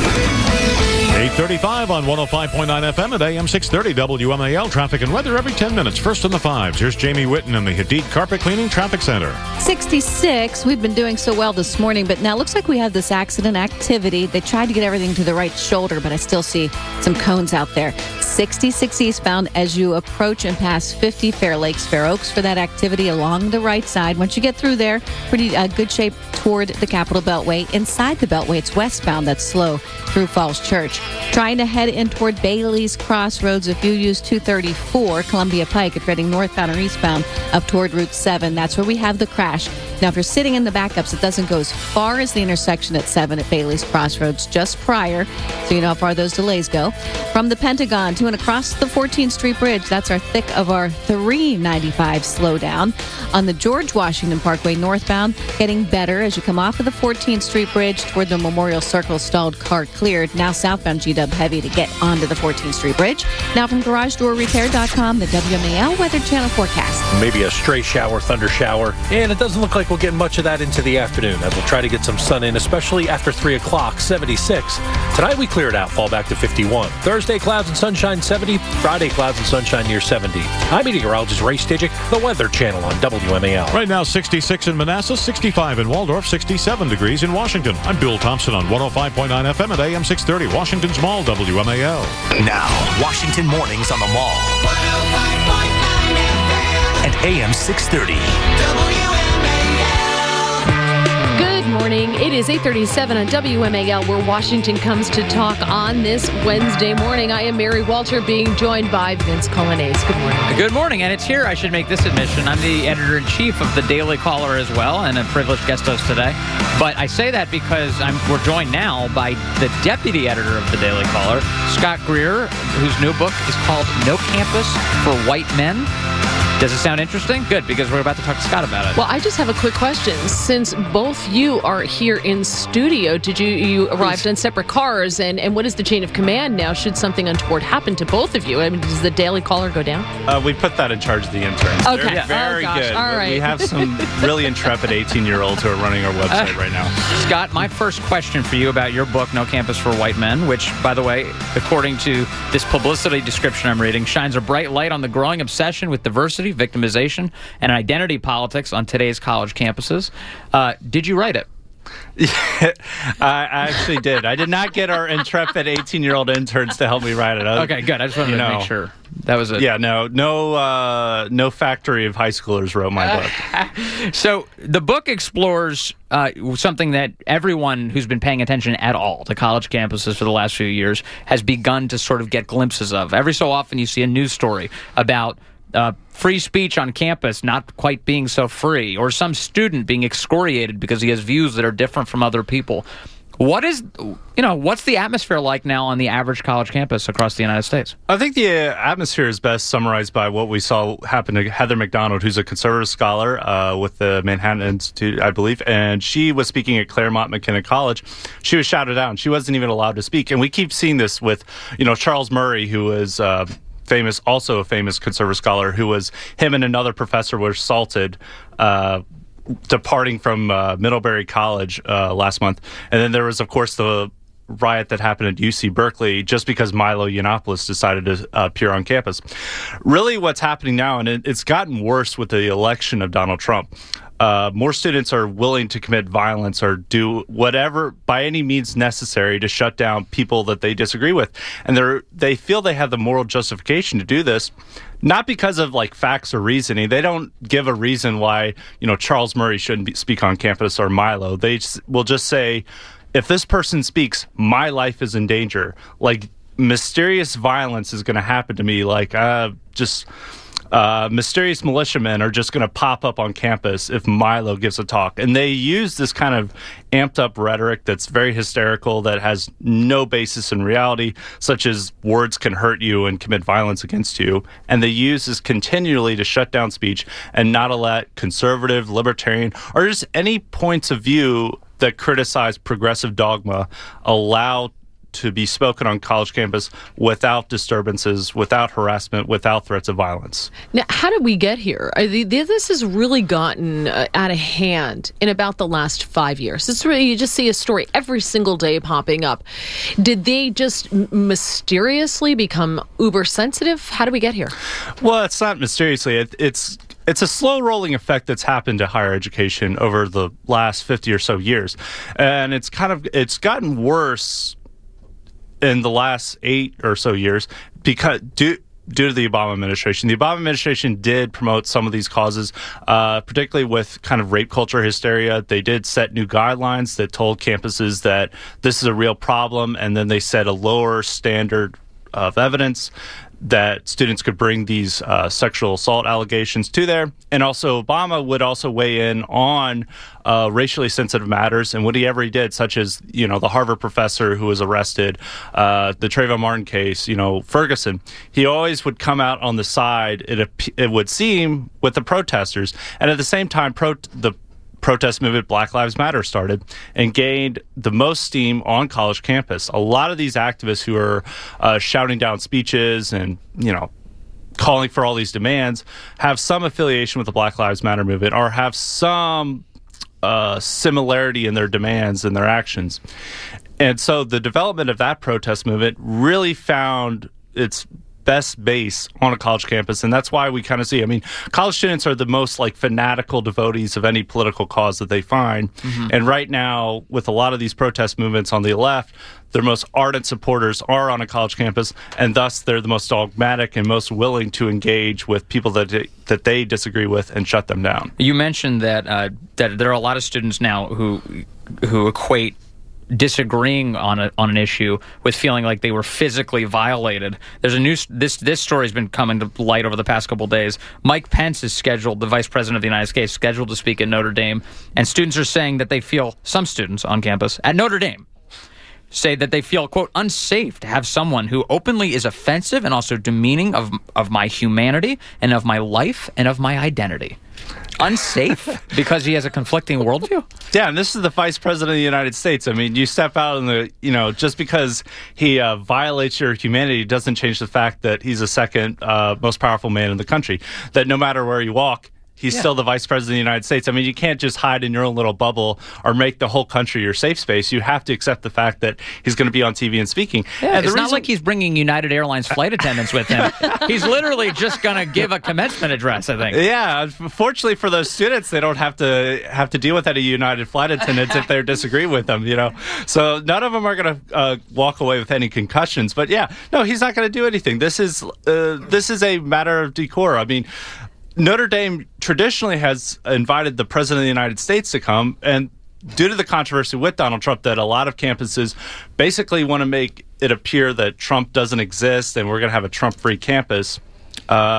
eight thirty-five on one oh five point nine F M at A M six thirty W M A L. Traffic and weather every ten minutes. First in the fives. Here's Jamie Whitten in the Hadid Carpet Cleaning Traffic Center. sixty-six. We've been doing so well this morning, but now it looks like we have this accident activity. They tried to get everything to the right shoulder, but I still see some cones out there. sixty-six eastbound as you approach and pass fifty Fair Lakes, Fair Oaks for that activity along the right side. Once you get through there, pretty uh, good shape toward the Capitol Beltway. Inside the Beltway, it's westbound that's slow through Falls Church. Trying to head in toward Bailey's Crossroads. If you use two thirty-four Columbia Pike, if you're heading northbound or eastbound up toward Route seven, that's where we have the crash. Now, if you're sitting in the backups, it doesn't go as far as the intersection at seven at Bailey's Crossroads, just prior, so you know how far those delays go. From the Pentagon to and across the fourteenth Street Bridge, that's our thick of our three ninety-five slowdown. On the George Washington Parkway northbound, getting better as you come off of the fourteenth Street Bridge toward the Memorial Circle, stalled car cleared. Now southbound G-Dub heavy to get onto the fourteenth Street Bridge. Now from garage door repair dot com, the W M A L Weather Channel forecast. Maybe a stray shower, thunder shower, and it doesn't look like we'll get much of that into the afternoon as we'll try to get some sun in, especially after three o'clock, seventy-six. Tonight we clear it out, fall back to fifty-one. Thursday, clouds and sunshine, seventy. Friday, clouds and sunshine near seventy. I'm meteorologist Ray Stidgick, the Weather Channel on W M A L. Right now, sixty-six in Manassas, sixty-five in Waldorf, sixty-seven degrees in Washington. I'm Bill Thompson on one oh five point nine F M at A M six thirty, Washington's Mall, W M A L. Now, Washington Mornings on the Mall. one oh five point nine F M. And A M six thirty. Good morning. It is eight thirty-seven on W M A L, where Washington comes to talk on this Wednesday morning. I am Mary Walter, being joined by Vince Colonnese. Good morning. Good morning, and it's here. I should make this admission. I'm the editor-in-chief of the Daily Caller as well, and a privileged guest host today. But I say that because I'm, we're joined now by the deputy editor of the Daily Caller, Scott Greer, whose new book is called No Campus for White Men. Does it sound interesting? Good, because we're about to talk to Scott about it. Well, I just have a quick question. Since both you are here in studio, did you you arrived in separate cars, and, and what is the chain of command now should something untoward happen to both of you? I mean, does the Daily Caller go down? Uh, we put that in charge of the interns. Okay. They're very oh, gosh. good. All right. We have some really intrepid eighteen-year-olds who are running our website Uh, right now. Scott, my first question for you about your book, No Campus for White Men, which, by the way, according to this publicity description I'm reading, shines a bright light on the growing obsession with diversity, victimization, and identity politics on today's college campuses. Uh, did you write it? I actually did. I did not get our intrepid eighteen-year-old interns to help me write it. I, Okay, good. I just wanted you to know, make sure. That was it. Yeah, no, no, uh, no factory of high schoolers wrote my book. So the book explores uh, something that everyone who's been paying attention at all to college campuses for the last few years has begun to sort of get glimpses of. Every so often you see a news story about Uh, free speech on campus not quite being so free, or some student being excoriated because he has views that are different from other people. What is, you know, what's the atmosphere like now on the average college campus across the United States? I think the uh, atmosphere is best summarized by what we saw happen to Heather McDonald, who's a conservative scholar uh, with the Manhattan Institute, I believe, and she was speaking at Claremont McKenna College. She was shouted out, and she wasn't even allowed to speak. And we keep seeing this with, you know, Charles Murray, who is uh, famous, also a famous conservative scholar, who was, him and another professor were assaulted uh departing from uh, Middlebury College uh, last month. And then there was, of course, the riot that happened at U C Berkeley just because Milo Yiannopoulos decided to uh, appear on campus. Really what's happening now, and it, it's gotten worse with the election of Donald Trump, Uh, more students are willing to commit violence or do whatever by any means necessary to shut down people that they disagree with. And they're, they feel they have the moral justification to do this, not because of like facts or reasoning. They don't give a reason why, you know, Charles Murray shouldn't be, speak on campus or Milo. They just, will just say, if this person speaks, my life is in danger. Like mysterious violence is going to happen to me. Like uh, just... Uh, mysterious militiamen are just going to pop up on campus if Milo gives a talk. And they use this kind of amped up rhetoric that's very hysterical, that has no basis in reality, such as words can hurt you and commit violence against you. And they use this continually to shut down speech and not allow conservative, libertarian, or just any points of view that criticize progressive dogma allow to be spoken on college campus without disturbances, without harassment, without threats of violence. Now, how did we get here? This has really gotten uh, out of hand in about the last five years. It's really, you just see a story every single day popping up. Did they just m- mysteriously become uber sensitive? How do we get here? Well, it's not mysteriously. It, it's It's a slow-rolling effect that's happened to higher education over the last fifty or so years. And it's kind of, it's gotten worse in the last eight or so years because due, due to the Obama administration. The Obama administration did promote some of these causes, uh, particularly with kind of rape culture hysteria. They did set new guidelines that told campuses that this is a real problem, and then they set a lower standard of evidence that students could bring these uh, sexual assault allegations to there. And also Obama would also weigh in on uh, racially sensitive matters and whatever he did, such as, you know, the Harvard professor who was arrested, uh, the Trayvon Martin case, you know, Ferguson. He always would come out on the side, it, it would seem, with the protesters. And at the same time, pro- the protest movement Black Lives Matter started and gained the most steam on college campus. A lot of these activists who are uh, shouting down speeches and, you know, calling for all these demands have some affiliation with the Black Lives Matter movement or have some uh, similarity in their demands and their actions. And so the development of that protest movement really found its best base on a college campus, and that's why we kind of see, I mean, college students are the most like fanatical devotees of any political cause that they find. Mm-hmm. And right now, with a lot of these protest movements on the left, their most ardent supporters are on a college campus, and thus they're the most dogmatic and most willing to engage with people that they, that they disagree with and shut them down. You mentioned that uh, that there are a lot of students now who who equate disagreeing on a, on an issue with feeling like they were physically violated. There's a new this this story has been coming to light over the past couple of days. Mike Pence is scheduled, the Vice President of the United States, scheduled to speak at Notre Dame, and students are saying that they feel, some students on campus at Notre Dame say that they feel, quote, unsafe to have someone who openly is offensive and also demeaning of of my humanity and of my life and of my identity. Unsafe because he has a conflicting worldview? Yeah, and this is the Vice President of the United States. I mean, you step out in the, you know, just because he uh, violates your humanity doesn't change the fact that he's the second uh, most powerful man in the country. That no matter where you walk, he's yeah. still the Vice President of the United States. I mean, you can't just hide in your own little bubble or make the whole country your safe space. You have to accept the fact that he's going to be on T V and speaking. Yeah, and it's reason- not like he's bringing United Airlines flight attendants with him. He's literally just going to give a commencement address, I think. Yeah, fortunately for those students, they don't have to have to deal with any United flight attendants if they disagree with them, you know. So none of them are going to uh, walk away with any concussions. But yeah, no, he's not going to do anything. This is uh, this is a matter of decor. I mean, Notre Dame traditionally has invited the President of the United States to come, and due to the controversy with Donald Trump that a lot of campuses basically want to make it appear that Trump doesn't exist and we're going to have a Trump-free campus, uh,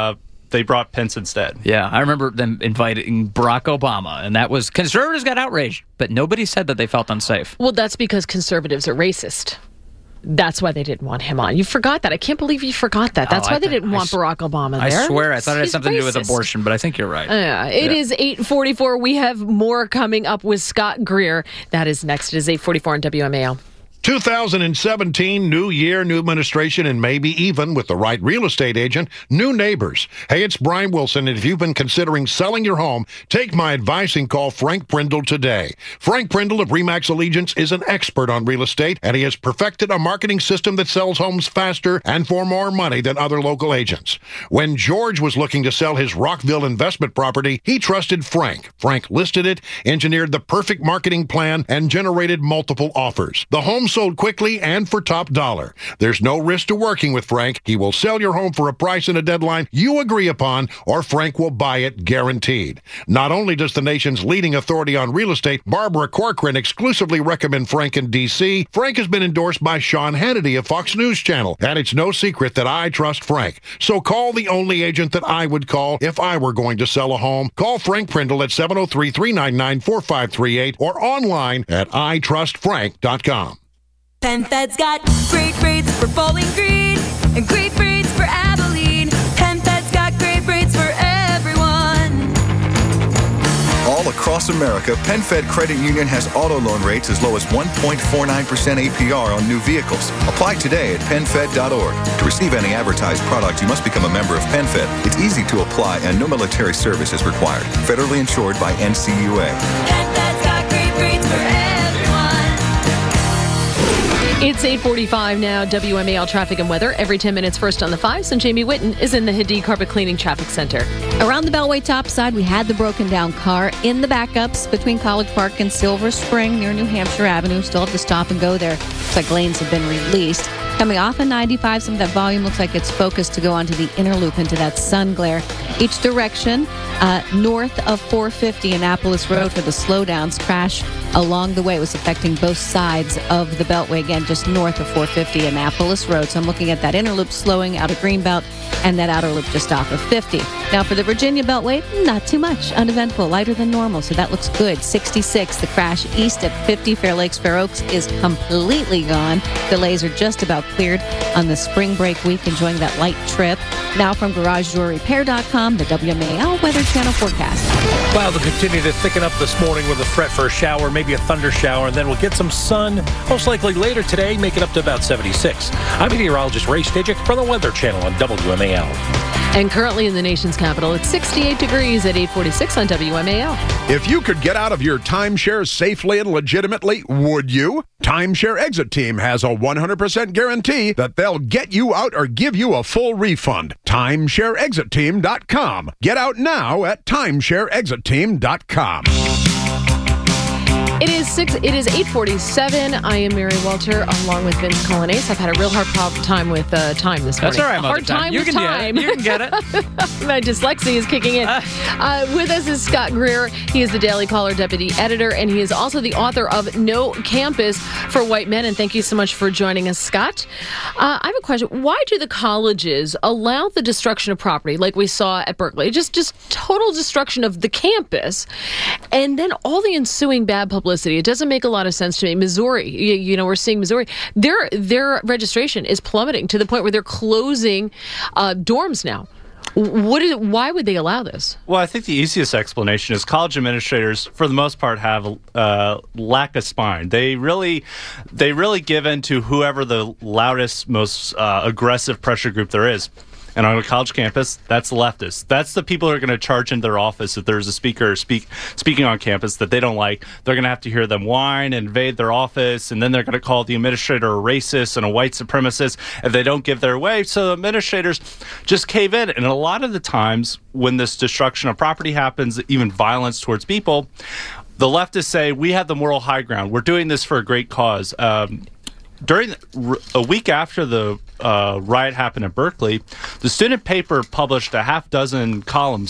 they brought Pence instead. Yeah, I remember them inviting Barack Obama, and that was conservatives got outraged, but nobody said that they felt unsafe. Well, that's because conservatives are racist. That's why they didn't want him on. You forgot that. I can't believe you forgot that. That's Oh, why I they th- didn't I want s- Barack Obama there. I swear, I thought it had He's something to do with racist. abortion, but I think you're right. Yeah, it Yeah. is eight forty-four. We have more coming up with Scott Greer. That is next. It is eight forty-four on W M A L. two thousand seventeen, new year, new administration, and maybe even with the right real estate agent, new neighbors. Hey, it's Brian Wilson, and if you've been considering selling your home, take my advice and call Frank Prindle today. Frank Prindle of Remax Allegiance is an expert on real estate, and he has perfected a marketing system that sells homes faster and for more money than other local agents. When George was looking to sell his Rockville investment property, he trusted Frank. Frank listed it, engineered the perfect marketing plan, and generated multiple offers. The home sold quickly and for top dollar. There's no risk to working with Frank. He will sell your home for a price and a deadline you agree upon, or Frank will buy it guaranteed. Not only does the nation's leading authority on real estate, Barbara Corcoran, exclusively recommend Frank in D C, Frank has been endorsed by Sean Hannity of Fox News Channel, and it's no secret that I trust Frank. So call the only agent that I would call if I were going to sell a home. Call Frank Prindle at seven oh three, three nine nine, four five three eight or online at i trust frank dot com. PenFed's got great rates for Bowling Green and great rates for Abilene. PenFed's got great rates for everyone. All across America, PenFed Credit Union has auto loan rates as low as one point four nine percent A P R on new vehicles. Apply today at penfed dot org. To receive any advertised product, you must become a member of PenFed. It's easy to apply and no military service is required. Federally insured by N C U A. PenFed's got great rates for everyone. It's eight forty-five now, W M A L traffic and weather. Every ten minutes, first on the fives, and Jamie Witten is in the Hadid Carpet Cleaning Traffic Center. Around the Beltway topside, we had the broken down car in the backups between College Park and Silver Spring near New Hampshire Avenue. Still have to stop and go there. Looks like lanes have been released. Coming off of ninety-five, some of that volume looks like it's focused to go onto the inner loop into that sun glare. Each direction, uh, north of four fifty Annapolis Road for the slowdowns. Crash along the way. It was affecting both sides of the Beltway. Again, just north of four fifty Annapolis Road. So I'm looking at that inner loop slowing out of Greenbelt and that outer loop just off of fifty. Now for the Virginia Beltway, not too much. Uneventful, lighter than normal, so that looks good. sixty-six, the crash east at fifty Fair Lakes, Fair Oaks is completely gone. Delays are just about cleared on the spring break week, enjoying that light trip. Now from Garage Door Repair dot com, the W M A L Weather Channel forecast. Clouds will continue to thicken up this morning with a threat for a shower, maybe a thunder shower, and then we'll get some sun, most likely later today, make it up to about seventy-six. I'm meteorologist Ray Stidgick from the Weather Channel on W M A L. And currently in the nation's capital, it's sixty-eight degrees at eight forty-six on W M A L. If you could get out of your timeshare safely and legitimately, would you? Timeshare Exit Team has a one hundred percent guarantee that they'll get you out or give you a full refund. timeshare exit team dot com. Get out now at timeshare exit team dot com. It is six. It is eight forty-seven. I am Mary Walter, along with Vince Colonnese. I've had a real hard problem time with uh, time this morning. That's all right, a Mother hard Time. time You with can get time. it. You can get it. My dyslexia is kicking in. Uh, with us is Scott Greer. He is the Daily Caller deputy editor, and he is also the author of No Campus for White Men. And thank you so much for joining us, Scott. Uh, I have a question. Why do the colleges allow the destruction of property, like we saw at Berkeley, just just total destruction of the campus, and then all the ensuing bad publicity? It doesn't make a lot of sense to me. Missouri, you, you know, we're seeing Missouri. Their their registration is plummeting to the point where they're closing uh, dorms now. What is? Why would they allow this? Well, I think the easiest explanation is college administrators, for the most part, have uh, lack of spine. They really, they really give in to whoever the loudest, most uh, aggressive pressure group there is. And on a college campus, that's the leftists. That's the people who are going to charge into their office if there's a speaker speak, speaking on campus that they don't like. They're going to have to hear them whine and invade their office, and then they're going to call the administrator a racist and a white supremacist if they don't give their way. So the administrators just cave in. And a lot of the times when this destruction of property happens, even violence towards people, the leftists say, we have the moral high ground. We're doing this for a great cause. Um, During a week after the uh, riot happened at Berkeley, the student paper published a half dozen columns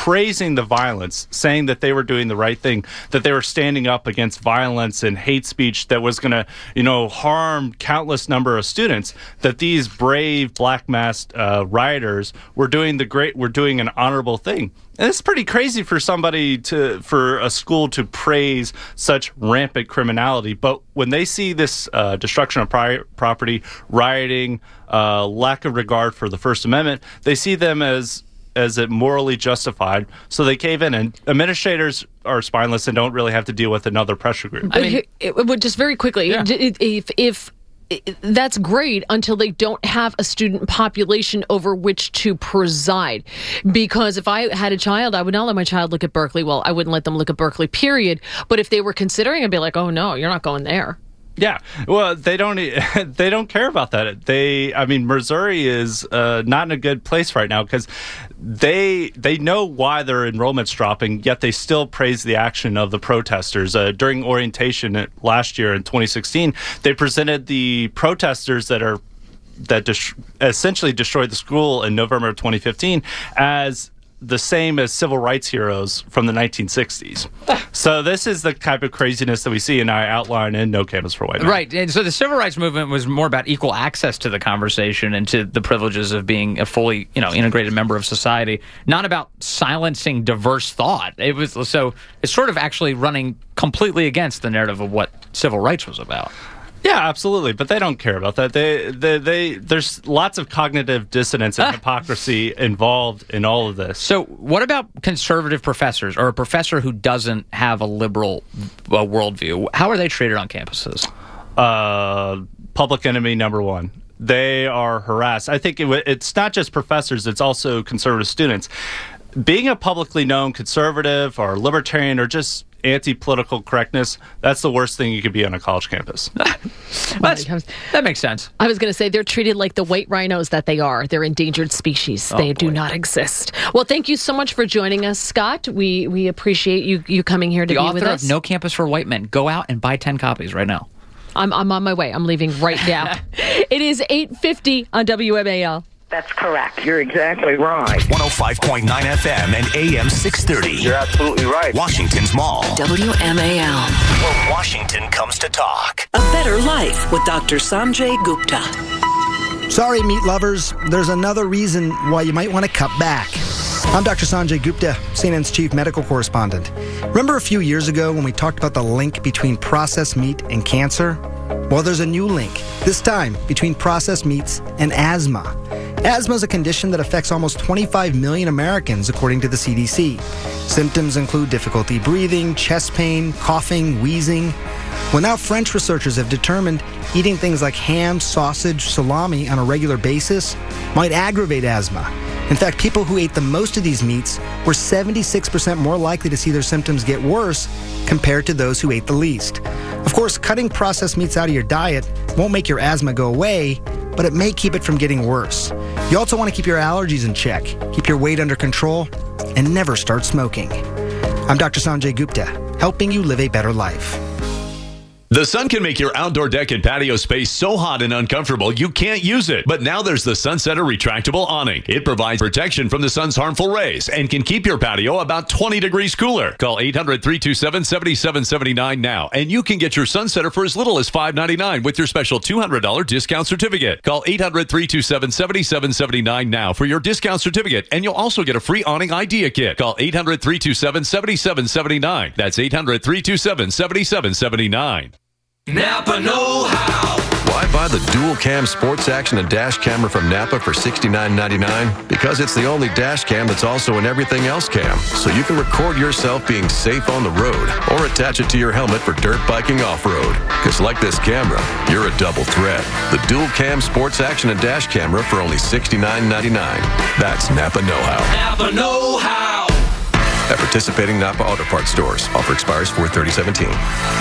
praising the violence, saying that they were doing the right thing, that they were standing up against violence and hate speech that was going to, you know, harm countless number of students, that these brave black masked uh, rioters were doing the great, were doing an honorable thing. And it's pretty crazy for somebody to, for a school to praise such rampant criminality. But when they see this uh, destruction of pri- property, rioting, uh, lack of regard for the First Amendment, they see them as as it morally justified, so they cave in. And administrators are spineless and don't really have to deal with another pressure group. I mean, it, it would just very quickly, Yeah. if if that's great until they don't have a student population over which to preside. Because if I had a child, I would not let my child look at Berkeley. Well, I wouldn't let them look at Berkeley, period. But if they were considering, I'd be like, oh no, you're not going there. Yeah, well, they don't they don't care about that. They, I mean, Missouri is uh, not in a good place right now because they they know why their enrollment's dropping, yet they still praise the action of the protesters. Uh, during orientation last year in twenty sixteen, they presented the protesters that are that dis- essentially destroyed the school in November of twenty fifteen as the same as civil rights heroes from the nineteen sixties. So this is the type of craziness that we see, and I outline in No Campus for White Men. Right. And so the civil rights movement was more about equal access to the conversation and to the privileges of being a fully, you know, integrated member of society, not about silencing diverse thought. It was so it's sort of actually running completely against the narrative of what civil rights was about. Yeah, absolutely, but they don't care about that. They, they, they. There's lots of cognitive dissonance and ah. hypocrisy involved in all of this. So, what about conservative professors or a professor who doesn't have a liberal uh, worldview? How are they treated on campuses? Uh, public enemy number one. They are harassed. I think it, it's not just professors; it's also conservative students. Being a publicly known conservative or libertarian or just anti-political correctness, that's the worst thing you could be on a college campus. That makes sense. I was going to say they're treated like the white rhinos that they are. They're endangered species. Oh, they boy. do not exist. Well, thank you so much for joining us, Scott. We we appreciate you you coming here to the be with author us. of No Campus for White Men. Go out and buy ten copies right now. I'm I'm on my way. I'm leaving right now. It is eight fifty on W M A L. That's correct. You're exactly right. one oh five point nine F M and A M six thirty. You're absolutely right. Washington's Mall. W M A L. Where Washington comes to talk. A better life with Doctor Sanjay Gupta. Sorry, meat lovers. There's another reason why you might want to cut back. I'm Doctor Sanjay Gupta, C N N's chief medical correspondent. Remember a few years ago when we talked about the link between processed meat and cancer? Well, there's a new link, this time between processed meats and asthma. Asthma is a condition that affects almost twenty-five million Americans, according to the C D C. Symptoms include difficulty breathing, chest pain, coughing, wheezing. Well, now French researchers have determined eating things like ham, sausage, salami on a regular basis might aggravate asthma. In fact, people who ate the most of these meats were seventy-six percent more likely to see their symptoms get worse compared to those who ate the least. Of course, cutting processed meats out of your diet won't make your asthma go away, but it may keep it from getting worse. You also want to keep your allergies in check, keep your weight under control, and never start smoking. I'm Doctor Sanjay Gupta, helping you live a better life. The sun can make your outdoor deck and patio space so hot and uncomfortable you can't use it. But now there's the Sunsetter retractable awning. It provides protection from the sun's harmful rays and can keep your patio about twenty degrees cooler. Call eight hundred, three two seven, seven seven seven nine now, and you can get your Sunsetter for as little as five ninety-nine with your special two hundred dollars discount certificate. Call eight hundred, three two seven, seven seven seven nine now for your discount certificate, and you'll also get a free awning idea kit. Call eight hundred, three two seven, seven seven seven nine. That's eight hundred, three two seven, seven seven seven nine. Napa know-how. Why buy the dual cam sports action and dash camera from Napa for sixty-nine ninety-nine? Because it's the only dash cam that's also an everything else cam. So you can record yourself being safe on the road or attach it to your helmet for dirt biking off-road. Because like this camera, you're a double threat. The dual cam sports action and dash camera for only sixty-nine ninety-nine. That's Napa know-how. Napa know-how. At participating Napa Auto Parts stores. Offer expires four thirty seventeen.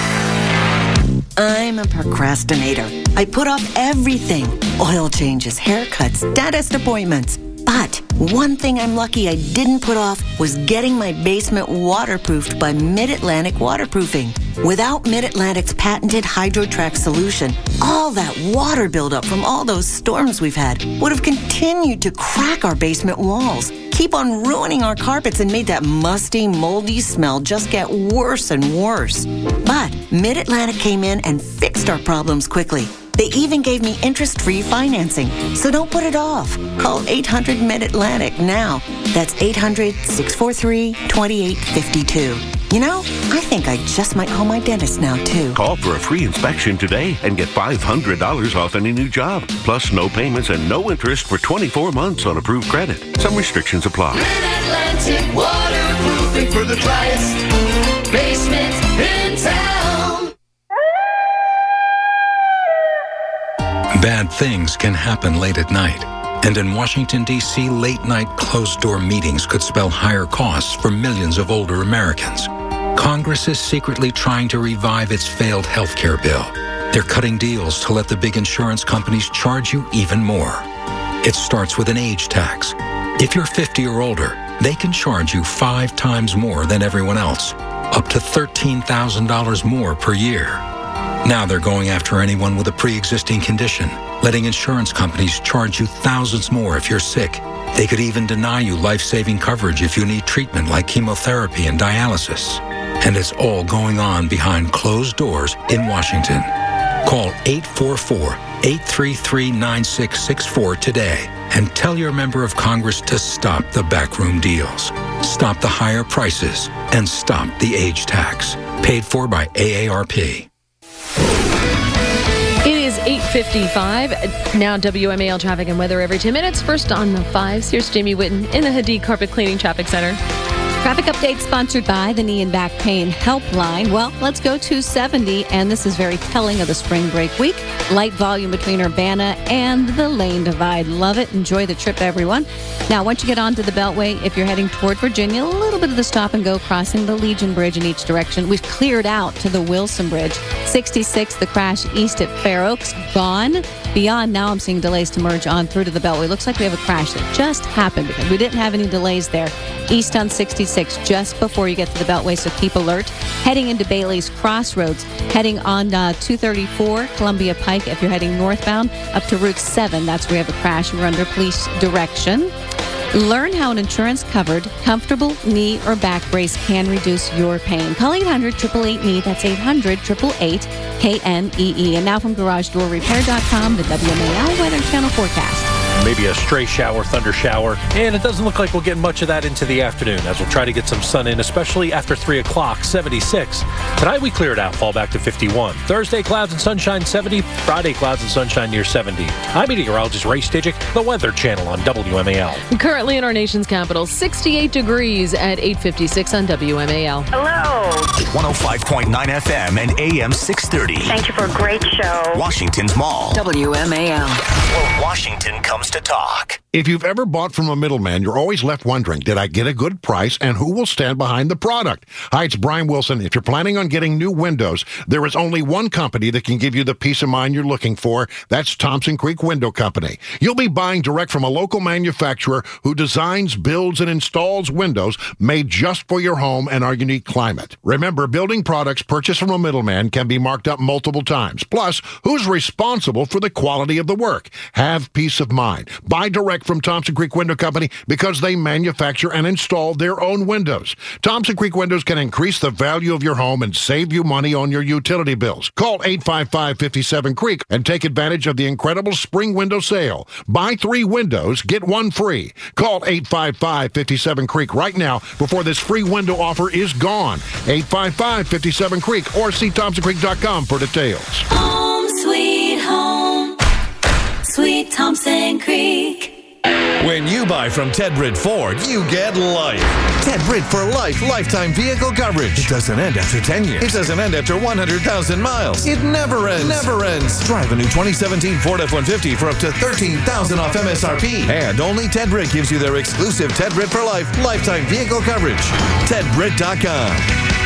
I'm a procrastinator. I put off everything. Oil changes, haircuts, dentist appointments. But one thing I'm lucky I didn't put off was getting my basement waterproofed by Mid-Atlantic Waterproofing. Without Mid-Atlantic's patented HydroTrack solution, all that water buildup from all those storms we've had would have continued to crack our basement walls, keep on ruining our carpets and made that musty, moldy smell just get worse and worse. But Mid-Atlantic came in and fixed our problems quickly. They even gave me interest-free financing, so don't put it off. Call eight hundred mid Atlantic now. That's eight hundred, six four three, two eight five two. You know, I think I just might call my dentist now, too. Call for a free inspection today and get five hundred dollars off any new job. Plus, no payments and no interest for twenty-four months on approved credit. Some restrictions apply. Mid-Atlantic waterproofing for the driest basement in town. Bad things can happen late at night. And in Washington, D C, late-night closed-door meetings could spell higher costs for millions of older Americans. Congress is secretly trying to revive its failed health care bill. They're cutting deals to let the big insurance companies charge you even more. It starts with an age tax. If you're fifty or older, they can charge you five times more than everyone else, up to thirteen thousand dollars more per year. Now they're going after anyone with a pre-existing condition, letting insurance companies charge you thousands more if you're sick. They could even deny you life-saving coverage if you need treatment like chemotherapy and dialysis. And it's all going on behind closed doors in Washington. Call eight four four, eight three three, nine six six four today and tell your member of Congress to stop the backroom deals, stop the higher prices, and stop the age tax. Paid for by A A R P. It is eight fifty-five. Now W M A L traffic and weather every ten minutes. First on the fives, here's Jamie Whitten in the Hadid Carpet Cleaning Traffic Center. Traffic update sponsored by the Knee and Back Pain Helpline. Well, let's go to seventy, and this is very telling of the spring break week. Light volume between Urbana and the Lane Divide. Love it. Enjoy the trip, everyone. Now, once you get onto the Beltway, if you're heading toward Virginia, a little bit of the stop and go crossing the Legion Bridge in each direction. We've cleared out to the Wilson Bridge. sixty-six, the crash east at Fair Oaks, gone. Beyond, now I'm seeing delays to merge on through to the Beltway. Looks like we have a crash that just happened because we didn't have any delays there. East on sixty-six, just before you get to the Beltway, so keep alert. Heading into Bailey's Crossroads, heading on uh, two thirty-four, Columbia Pike, if you're heading northbound, up to Route seven. That's where we have a crash. We're under police direction. Learn how an insurance-covered, comfortable knee or back brace can reduce your pain. Call eight hundred, eight eight eight, knee. That's eight hundred, eight eight eight, K N E E. And now from Garage Door Repair dot com, the W M A L Weather Channel forecast. Maybe a stray shower, thunder shower, and it doesn't look like we'll get much of that into the afternoon as we'll try to get some sun in, especially after three o'clock, seventy-six. Tonight we clear it out, fall back to fifty-one. Thursday, clouds and sunshine, seventy. Friday, clouds and sunshine near seventy. I'm meteorologist Ray Stidgick, the Weather Channel on W M A L. Currently in our nation's capital, sixty-eight degrees at eight fifty-six on W M A L. Hello. one oh five point nine F M and A M six thirty. Thank you for a great show. Washington's Mall. W M A L. Where Washington comes to talk. If you've ever bought from a middleman, you're always left wondering, did I get a good price and who will stand behind the product? Hi, it's Brian Wilson. If you're planning on getting new windows, there is only one company that can give you the peace of mind you're looking for. That's Thompson Creek Window Company. You'll be buying direct from a local manufacturer who designs, builds, and installs windows made just for your home and our unique climate. Remember, building products purchased from a middleman can be marked up multiple times. Plus, who's responsible for the quality of the work? Have peace of mind. Buy direct from Thompson Creek Window Company because they manufacture and install their own windows. Thompson Creek Windows can increase the value of your home and save you money on your utility bills. Call eight five five, five seven, Creek and take advantage of the incredible spring window sale. Buy three windows, get one free. Call eight five five, five seven, Creek right now before this free window offer is gone. eight five five, five seven, Creek or see thompson creek dot com for details. Home sweet home, sweet Thompson Creek. When you buy from Ted Britt Ford, you get life. Ted Britt for life, lifetime vehicle coverage. It doesn't end after ten years. It doesn't end after one hundred thousand miles. It never ends. Never ends. Drive a new twenty seventeen Ford F one fifty for up to thirteen thousand dollars off M S R P. And only Ted Britt gives you their exclusive Ted Britt for life, lifetime vehicle coverage. Ted Britt dot com.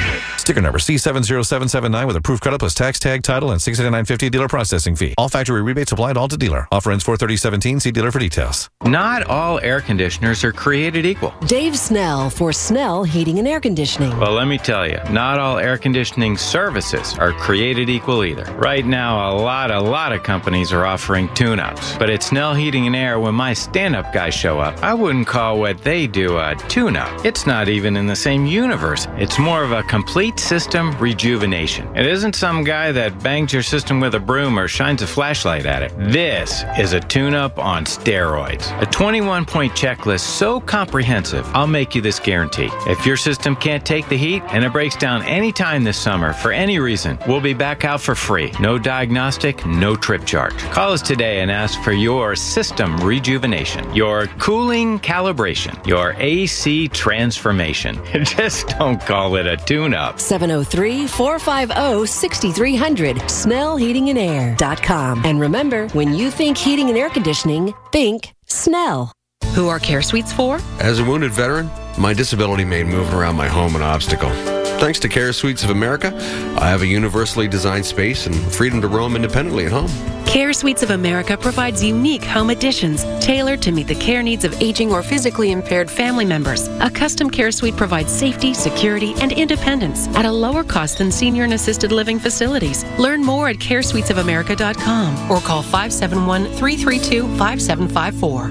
Sticker number C seven zero seven seven nine with approved credit plus tax, tag, title, and six eighty-nine fifty dealer processing fee. All factory rebates applied all to dealer. Offer ends four thirty seventeen. See dealer for details. Not all air conditioners are created equal. Dave Snell for Snell Heating and Air Conditioning. Well, let me tell you, not all air conditioning services are created equal either. Right now, a lot, a lot of companies are offering tune-ups. But at Snell Heating and Air, when my stand-up guys show up, I wouldn't call what they do a tune-up. It's not even in the same universe. It's more of a complete system rejuvenation. It isn't some guy that bangs your system with a broom or shines a flashlight at it. This is a tune-up on steroids. A twenty-one point checklist so comprehensive, I'll make you this guarantee. If your system can't take the heat and it breaks down anytime this summer for any reason, we'll be back out for free. No diagnostic, no trip charge. Call us today and ask for your system rejuvenation, your cooling calibration, your A C transformation. Just don't call it a tune-up. seven oh three, four five oh, six three hundred. Snell Heating and Air dot com. And remember, when you think heating and air conditioning, think Snell. Who are Care Suites for? As a wounded veteran, my disability made moving around my home an obstacle. Thanks to Care Suites of America, I have a universally designed space and freedom to roam independently at home. Care Suites of America provides unique home additions tailored to meet the care needs of aging or physically impaired family members. A custom care suite provides safety, security, and independence at a lower cost than senior and assisted living facilities. Learn more at care suites of america dot com or call five seven one, three three two, five seven five four.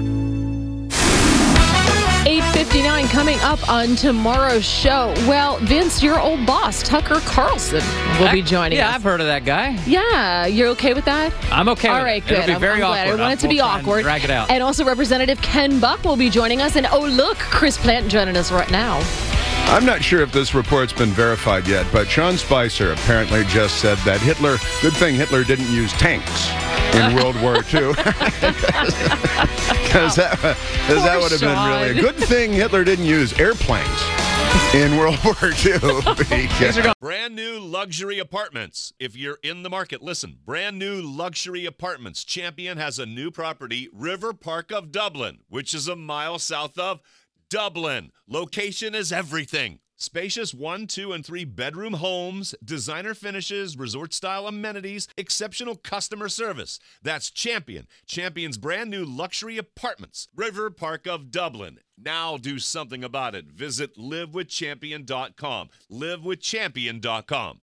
eight fifty-nine coming up on tomorrow's show. Well, Vince, your old boss, Tucker Carlson, will be joining yeah, us. I've heard of that guy. Yeah, you're okay with that? I'm okay All with right, it. good. It'll be I'm, very I'm glad. awkward. I want it to be We'll try and awkward. drag it out. And also Representative Ken Buck will be joining us. And oh, look, Chris Plant joining us right now. I'm not sure if this report's been verified yet, but Sean Spicer apparently just said that Hitler, good thing Hitler didn't use tanks in World War Two. Because that, cause that would have been really a good thing Hitler didn't use airplanes in World War Two. Because Brand new luxury apartments. If you're in the market, listen. Brand new luxury apartments. Champion has a new property, River Park of Dublin, which is a mile south of Dublin. Location is everything. Spacious one, two, and three bedroom homes, designer finishes, resort-style amenities, exceptional customer service. That's Champion. Champion's brand new luxury apartments. River Park of Dublin. Now do something about it. Visit live with champion dot com. live with champion dot com.